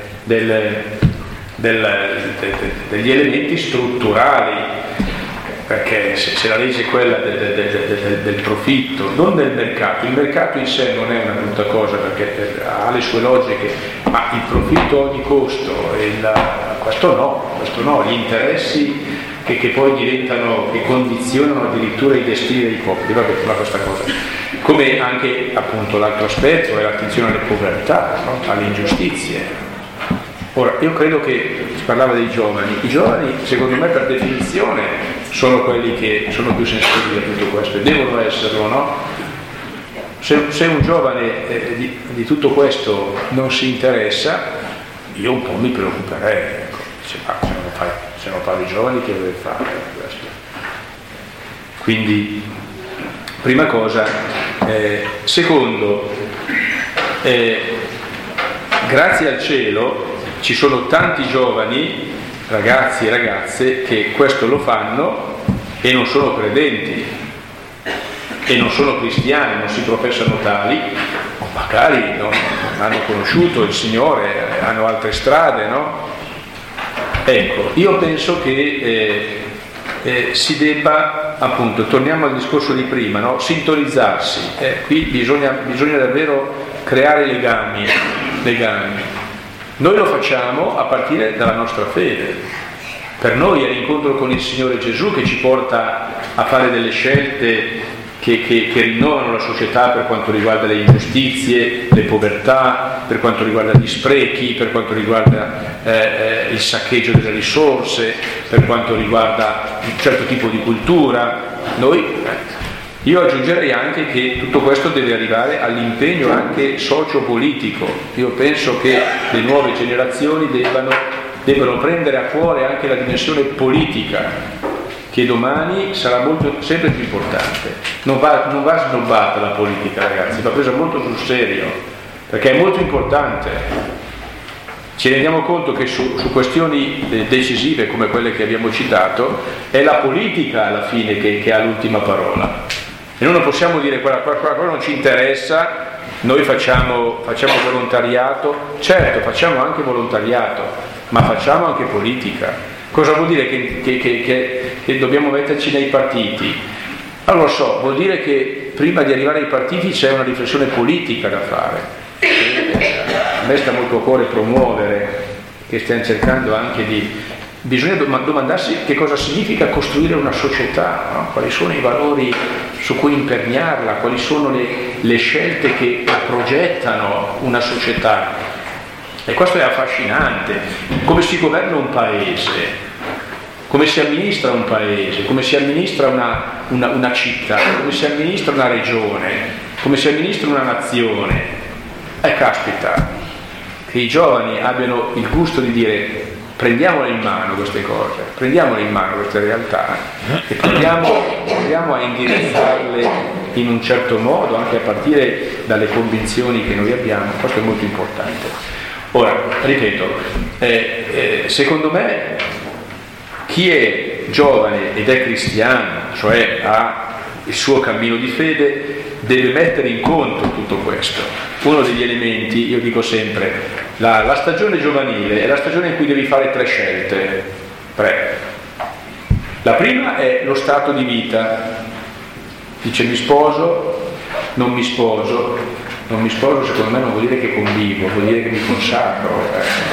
Speaker 4: degli elementi strutturali, perché se la legge è quella del profitto, non del mercato, il mercato in sé non è una brutta cosa perché ha le sue logiche, ma il profitto a ogni costo, questo no, gli interessi che poi diventano, che condizionano addirittura i destini dei popoli, vabbè, questa cosa. Come anche appunto l'altro aspetto è l'attenzione alle povertà, no? Alle ingiustizie. Ora, io credo che si parlava dei giovani, i giovani secondo me per definizione sono quelli che sono più sensibili a tutto questo e devono esserlo, no? Se un giovane di tutto questo non si interessa, io un po' mi preoccuperei, ecco. Se non fa i giovani che deve fare questo? Quindi prima cosa. Secondo, grazie al cielo ci sono tanti giovani, ragazzi e ragazze, che questo lo fanno e non sono credenti e non sono cristiani, non si professano tali, magari non hanno conosciuto il Signore, hanno altre strade, no? Ecco, io penso che si debba, appunto, torniamo al discorso di prima, no? Sintonizzarsi, qui bisogna davvero creare legami. Noi lo facciamo a partire dalla nostra fede. Per noi è l'incontro con il Signore Gesù che ci porta a fare delle scelte che rinnovano la società per quanto riguarda le ingiustizie, le povertà, per quanto riguarda gli sprechi, per quanto riguarda il saccheggio delle risorse, per quanto riguarda un certo tipo di cultura. Io aggiungerei anche che tutto questo deve arrivare all'impegno anche socio-politico. Io penso che le nuove generazioni debbano prendere a cuore anche la dimensione politica, che domani sarà sempre più importante. Non va snobbata la politica, ragazzi, va presa molto sul serio, perché è molto importante. Ci rendiamo conto che su questioni decisive come quelle che abbiamo citato è la politica alla fine che ha l'ultima parola. E noi non possiamo dire quella non ci interessa, noi facciamo volontariato. Certo, facciamo anche volontariato, ma facciamo anche politica. Cosa vuol dire che dobbiamo metterci nei partiti? Allora vuol dire che prima di arrivare ai partiti c'è una riflessione politica da fare. A me sta molto a cuore promuovere, che stiamo cercando anche di... Bisogna domandarsi che cosa significa costruire una società, no? Quali sono i valori su cui imperniarla, quali sono le scelte che progettano una società. E questo è affascinante. Come si governa un paese, come si amministra un paese, come si amministra una città, come si amministra una regione, come si amministra una nazione. Caspita, che i giovani abbiano il gusto di dire: prendiamole in mano queste cose, prendiamole in mano queste realtà e proviamo a indirizzarle in un certo modo, anche a partire dalle convinzioni che noi abbiamo. Questo è molto importante. Ora, ripeto, secondo me chi è giovane ed è cristiano, cioè ha il suo cammino di fede, deve mettere in conto tutto questo. Uno degli elementi, io dico sempre, la stagione giovanile è la stagione in cui devi fare 3 scelte. 3. La prima è lo stato di vita. Dice: mi sposo, non mi sposo. Non mi sposo, secondo me non vuol dire che convivo, vuol dire che mi consacro.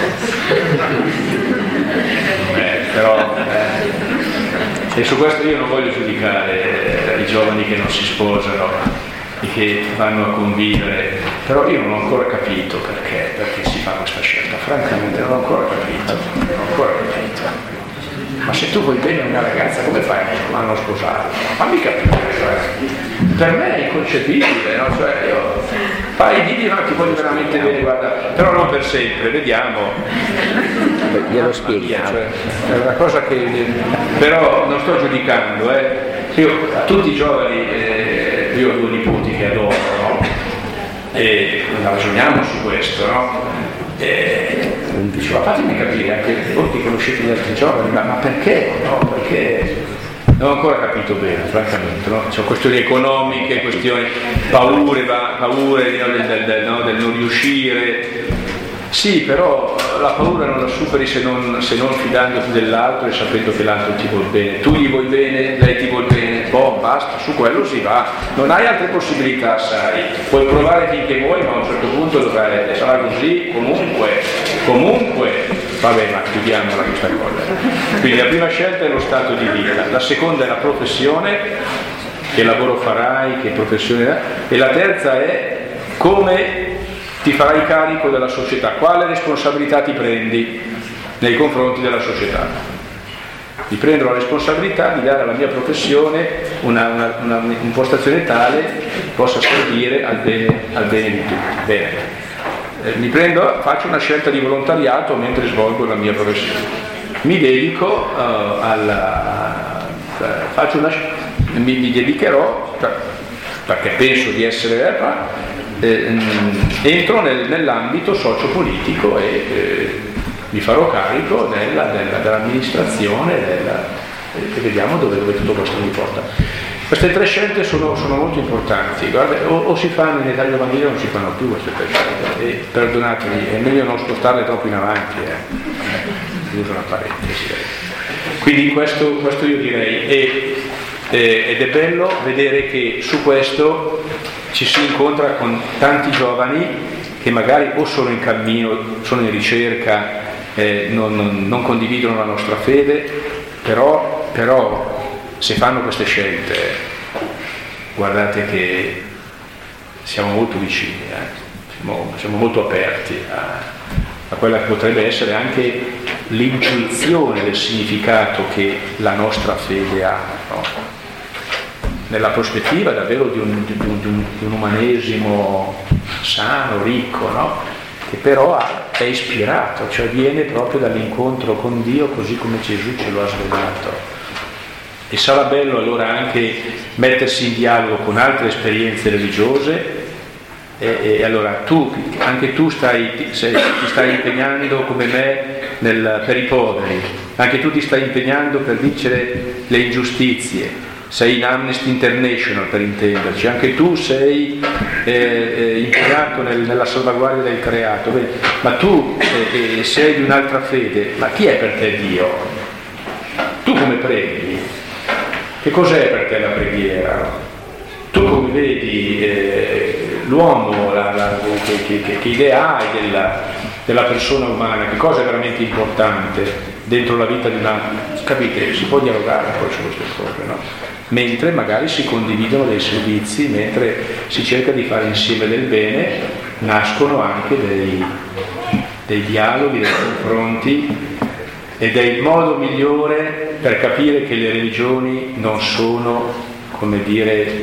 Speaker 4: E su questo io non voglio giudicare i giovani che non si sposano e che vanno a convivere, però io non ho ancora capito perché si fa questa scelta, francamente non ho ancora capito. Ma se tu vuoi bene a una ragazza, come fai a non sposarla? Fammi capire. Per me è inconcepibile, no? Cioè io fai, digli: ma ti voglio veramente bene, guarda, però non per sempre, vediamo.
Speaker 6: Glielo spieghiamo.
Speaker 4: Cioè, è una cosa che però non sto giudicando, Io a tutti i giovani, io ho 2 nipoti che adoro, no? E ragioniamo su questo, no? Diceva: fatemi capire anche voi che conoscete gli altri giovani, ma perché? No? Perché non ho ancora capito bene, francamente, no? C'è questioni economiche, questioni paure del non riuscire. Sì, però la paura non la superi se non fidandoti dell'altro e sapendo che l'altro ti vuol bene. Tu gli vuoi bene, lei ti vuol bene, basta, su quello si va. Non hai altre possibilità, sai. Puoi provare finché vuoi, ma a un certo punto sarà così, comunque. Vabbè, ma chiudiamola questa cosa. Quindi la prima scelta è lo stato di vita, la seconda è la professione, che lavoro farai, che professione è, e la terza è come ti farai carico della società, quale responsabilità ti prendi nei confronti della società. Mi prendo la responsabilità di dare alla mia professione un'impostazione tale che possa servire al bene di tutti. Bene. Faccio una scelta di volontariato mentre svolgo la mia professione. Mi dedico mi dedicherò, perché penso di essere entro nell'ambito sociopolitico e mi farò carico dell'amministrazione e vediamo dove tutto questo mi porta. Queste 3 scelte sono molto importanti. Guarda, o si fanno in età giovanile o non si fanno più queste 3 scelte, e perdonatemi, è meglio non spostarle troppo in avanti, uso una parentesi. Quindi questo io direi, ed è bello vedere che su questo ci si incontra con tanti giovani che magari o sono in cammino, sono in ricerca, non condividono la nostra fede, però se fanno queste scelte guardate che siamo molto vicini, siamo molto aperti a quella che potrebbe essere anche l'intuizione del significato che la nostra fede ha, no? Nella prospettiva davvero di un umanesimo sano, ricco, no? Che però è ispirato, cioè viene proprio dall'incontro con Dio così come Gesù ce lo ha svelato. E sarà bello allora anche mettersi in dialogo con altre esperienze religiose e allora anche tu ti stai impegnando come me per i poveri, anche tu ti stai impegnando per vincere le ingiustizie, sei in Amnesty International per intenderci, anche tu sei impegnato nella salvaguardia del creato, ma tu sei di un'altra fede, ma chi è per te Dio? Tu come preghi? Che cos'è per te la preghiera? Tu come vedi l'uomo, che idea hai della persona umana, che cosa è veramente importante dentro la vita di una... Capite? Si può dialogare poi su queste cose, no? Mentre magari si condividono dei servizi, mentre si cerca di fare insieme del bene, nascono anche dei dialoghi, dei confronti, ed è il modo migliore per capire che le religioni non sono, come dire,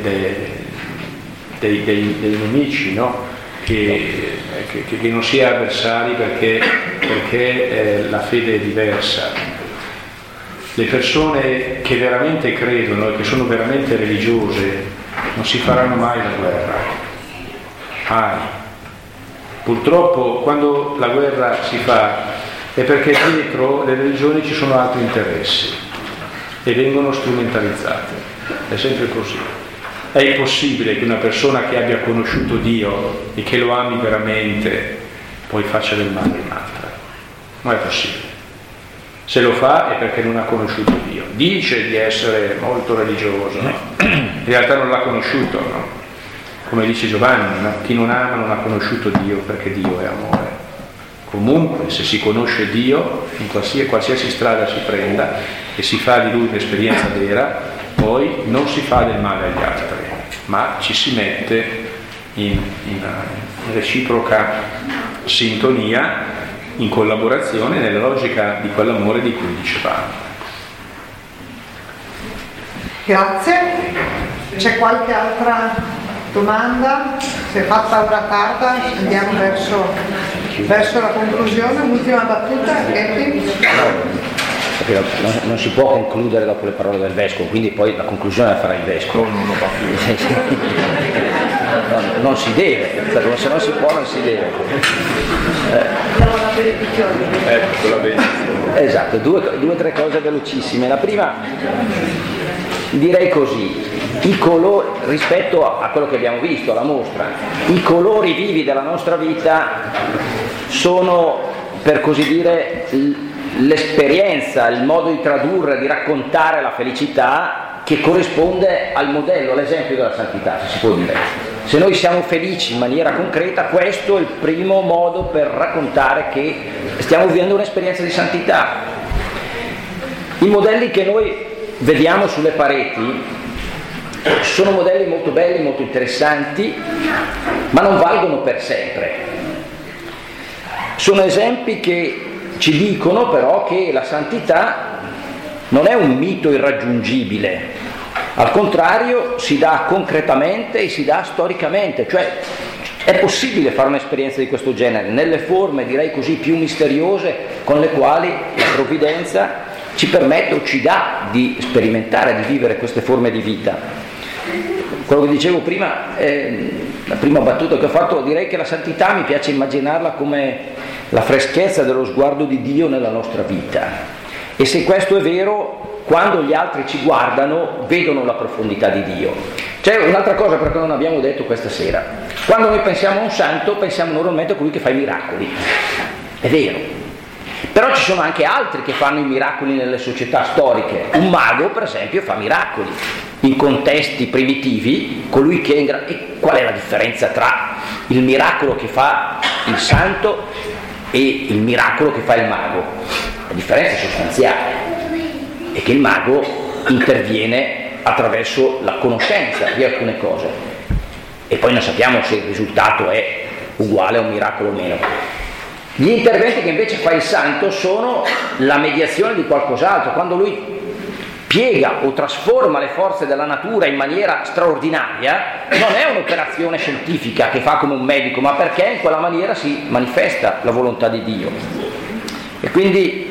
Speaker 4: dei nemici, no? Che non si è avversari perché la fede è diversa. Le persone che veramente credono e che sono veramente religiose non si faranno mai la guerra, mai. Purtroppo quando la guerra si fa è perché dietro le religioni ci sono altri interessi e vengono strumentalizzate, è sempre così. È impossibile che una persona che abbia conosciuto Dio e che lo ami veramente poi faccia del male a un'altra, non è possibile. Se lo fa è perché non ha conosciuto Dio, dice di essere molto religioso, no? In realtà non l'ha conosciuto, no? Come dice Giovanni, no? Chi non ama non ha conosciuto Dio perché Dio è amore. Comunque se si conosce Dio in qualsiasi strada si prenda e si fa di Lui un'esperienza vera, poi non si fa del male agli altri, ma ci si mette in reciproca sintonia, in collaborazione nella logica di quell'amore di cui dicevamo.
Speaker 2: Grazie. C'è qualche altra domanda? Si è fatta ora tarda, andiamo verso la conclusione. Un'ultima battuta, Ghetti?
Speaker 6: Non si può concludere dopo le parole del Vescovo, quindi poi la conclusione la farà il Vescovo. Non si deve, se non si può non si deve. Esatto, due o tre cose velocissime. La prima, direi così, i colori, rispetto a quello che abbiamo visto alla mostra, i colori vivi della nostra vita sono, per così dire, l'esperienza, il modo di tradurre, di raccontare la felicità che corrisponde al modello, all'esempio della santità, se si può dire. Se noi siamo felici in maniera concreta, questo è il primo modo per raccontare che stiamo vivendo un'esperienza di santità. I modelli che noi vediamo sulle pareti sono modelli molto belli, molto interessanti, ma non valgono per sempre. Sono esempi che ci dicono però che la santità non è un mito irraggiungibile, al contrario si dà concretamente e si dà storicamente, cioè è possibile fare un'esperienza di questo genere nelle forme, direi così, più misteriose con le quali la provvidenza ci permette o ci dà di sperimentare, di vivere queste forme di vita. Quello che dicevo prima, la prima battuta che ho fatto, direi che la santità mi piace immaginarla come la freschezza dello sguardo di Dio nella nostra vita, e se questo è vero, quando gli altri ci guardano vedono la profondità di Dio. C'è un'altra cosa perché non abbiamo detto questa sera: quando noi pensiamo a un santo pensiamo normalmente a colui che fa i miracoli, è vero, però ci sono anche altri che fanno i miracoli nelle società storiche. Un mago per esempio fa miracoli in contesti primitivi, colui che e qual è la differenza tra il miracolo che fa il santo e il miracolo che fa il mago? La differenza è sostanziale, è che il mago interviene attraverso la conoscenza di alcune cose, e poi non sappiamo se il risultato è uguale a un miracolo o meno. Gli interventi che invece fa il santo sono la mediazione di qualcos'altro, quando lui piega o trasforma le forze della natura in maniera straordinaria, non è un'operazione scientifica che fa come un medico, ma perché in quella maniera si manifesta la volontà di Dio. E quindi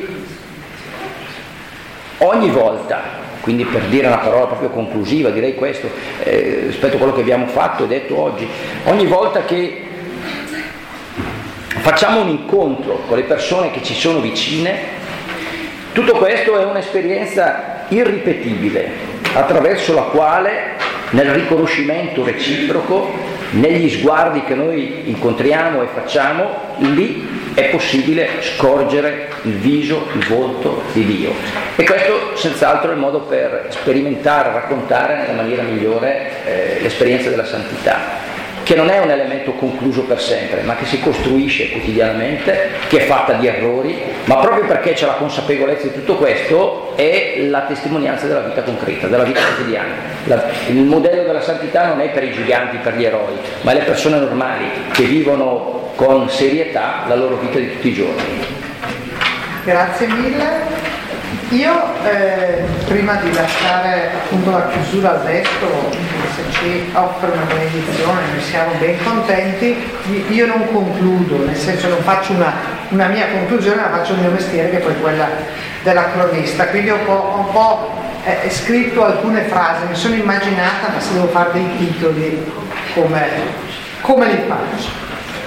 Speaker 6: ogni volta, quindi per dire una parola proprio conclusiva, direi questo, rispetto a quello che abbiamo fatto e detto oggi, ogni volta che facciamo un incontro con le persone che ci sono vicine, tutto questo è un'esperienza irripetibile, attraverso la quale nel riconoscimento reciproco, negli sguardi che noi incontriamo e facciamo, lì è possibile scorgere il viso, il volto di Dio. E questo senz'altro è il modo per sperimentare, raccontare nella maniera migliore l'esperienza della santità, che non è un elemento concluso per sempre, ma che si costruisce quotidianamente, che è fatta di errori, ma proprio perché c'è la consapevolezza di tutto questo è la testimonianza della vita concreta, della vita quotidiana. Il modello della santità non è per i giganti, per gli eroi, ma è le persone normali che vivono con serietà la loro vita di tutti i giorni.
Speaker 2: Grazie mille. Io prima di lasciare appunto la chiusura al vescovo, se ci offre una benedizione ne siamo ben contenti, io non concludo, nel senso non faccio una mia conclusione, ma faccio il mio mestiere, che è poi quella della cronista, quindi ho un po' scritto alcune frasi, mi sono immaginata, ma se devo fare dei titoli come li faccio?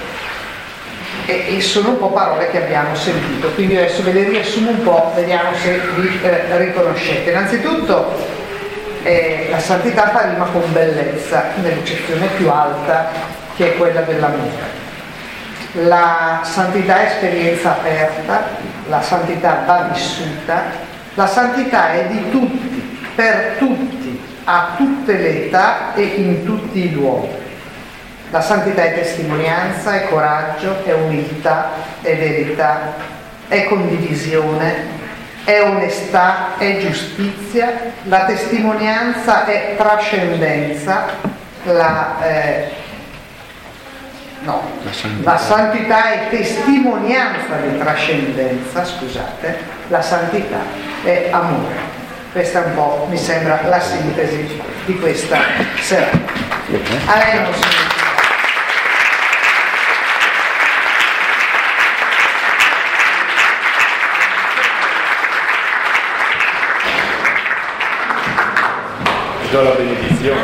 Speaker 2: E sono un po' parole che abbiamo sentito, quindi adesso ve le riassumo un po', vediamo se vi riconoscete. Innanzitutto la santità fa rima con bellezza, nell'eccezione più alta, che è quella dell'amore. La santità è esperienza aperta, la santità va vissuta, la santità è di tutti, per tutti, a tutte le età e in tutti i luoghi. La santità è testimonianza, è coraggio, è umiltà, è verità, è condivisione, è onestà, è giustizia, la testimonianza è trascendenza, la santità è testimonianza di trascendenza, scusate, la santità è amore. Questa è un po', mi sembra, la sintesi di questa serata. A lei non si
Speaker 4: do la benedizione.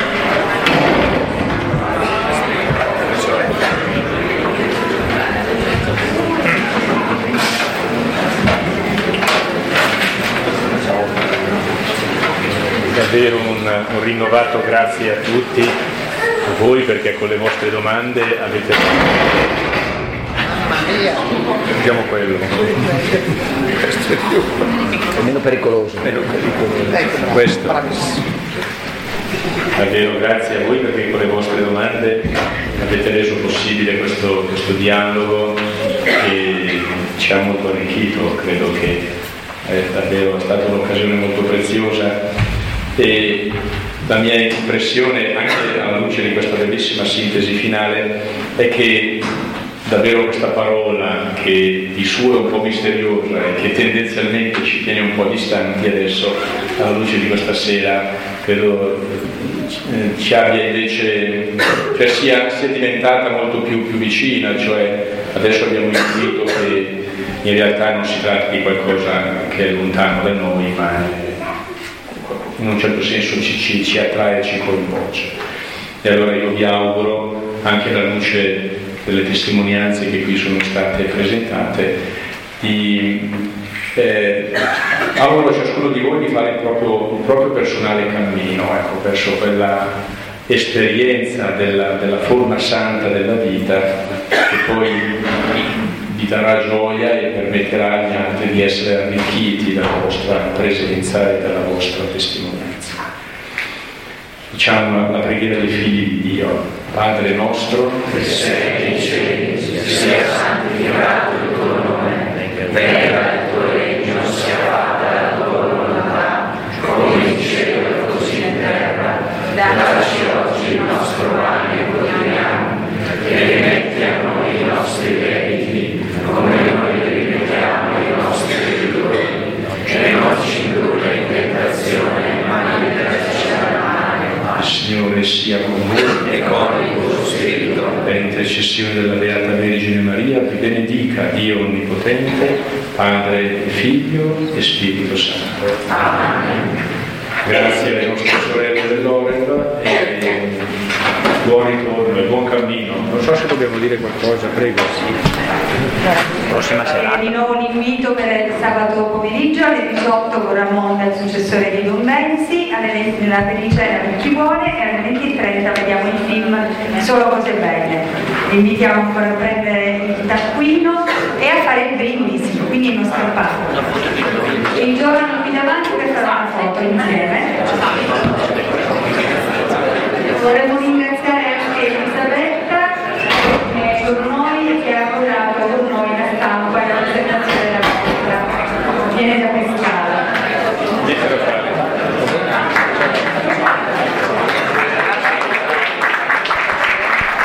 Speaker 4: Davvero un rinnovato grazie a tutti, a voi, perché con le vostre domande avete... Vediamo quello. Questo è più...
Speaker 6: È meno pericoloso.
Speaker 4: Questo. Davvero grazie a voi, perché con le vostre domande avete reso possibile questo dialogo che ci ha molto arricchito. Credo che è davvero stata un'occasione molto preziosa, e la mia impressione, anche alla luce di questa bellissima sintesi finale, è che davvero questa parola, che di suo è un po' misteriosa e che tendenzialmente ci tiene un po' distanti, adesso alla luce di questa sera credo ci abbia invece, cioè sia diventata molto più vicina, cioè adesso abbiamo intuito che in realtà non si tratta di qualcosa che è lontano da noi, ma in un certo senso ci attrae e ci coinvolge. E allora io vi auguro, anche alla luce delle testimonianze che qui sono state presentate, auguro a ciascuno di voi di fare il proprio personale cammino, ecco, verso quella esperienza della forma santa della vita, che poi vi darà gioia e permetterà agli altri di essere arricchiti dalla vostra presenza e dalla vostra testimonianza. Diciamo la preghiera dei figli di Dio. Padre nostro, che sei nei cieli, sia santificato il tuo nome, venga il tuo regno, sia fatta la tua volontà, come in cielo e così in terra. e con il tuo spirito. Per intercessione della Beata Vergine Maria, vi benedica Dio Onnipotente, Padre, Figlio e Spirito Santo.
Speaker 3: Amen.
Speaker 4: Grazie alle nostre sorelle dell'Oreb e buon ritorno e buon cammino. Non so se dobbiamo dire qualcosa, prego.
Speaker 6: Prossima serata.
Speaker 12: Di nuovo un invito per il sabato pomeriggio alle 18 con Ramon, il successore di Don Benzi, nella Pericena per chi vuole, e alle 20:30 vediamo il film Solo cose belle. Vi invitiamo ancora a prendere il taccuino e a fare il brindisi, quindi non scappate. Il giovane qui davanti per fare una foto insieme. Vorremmo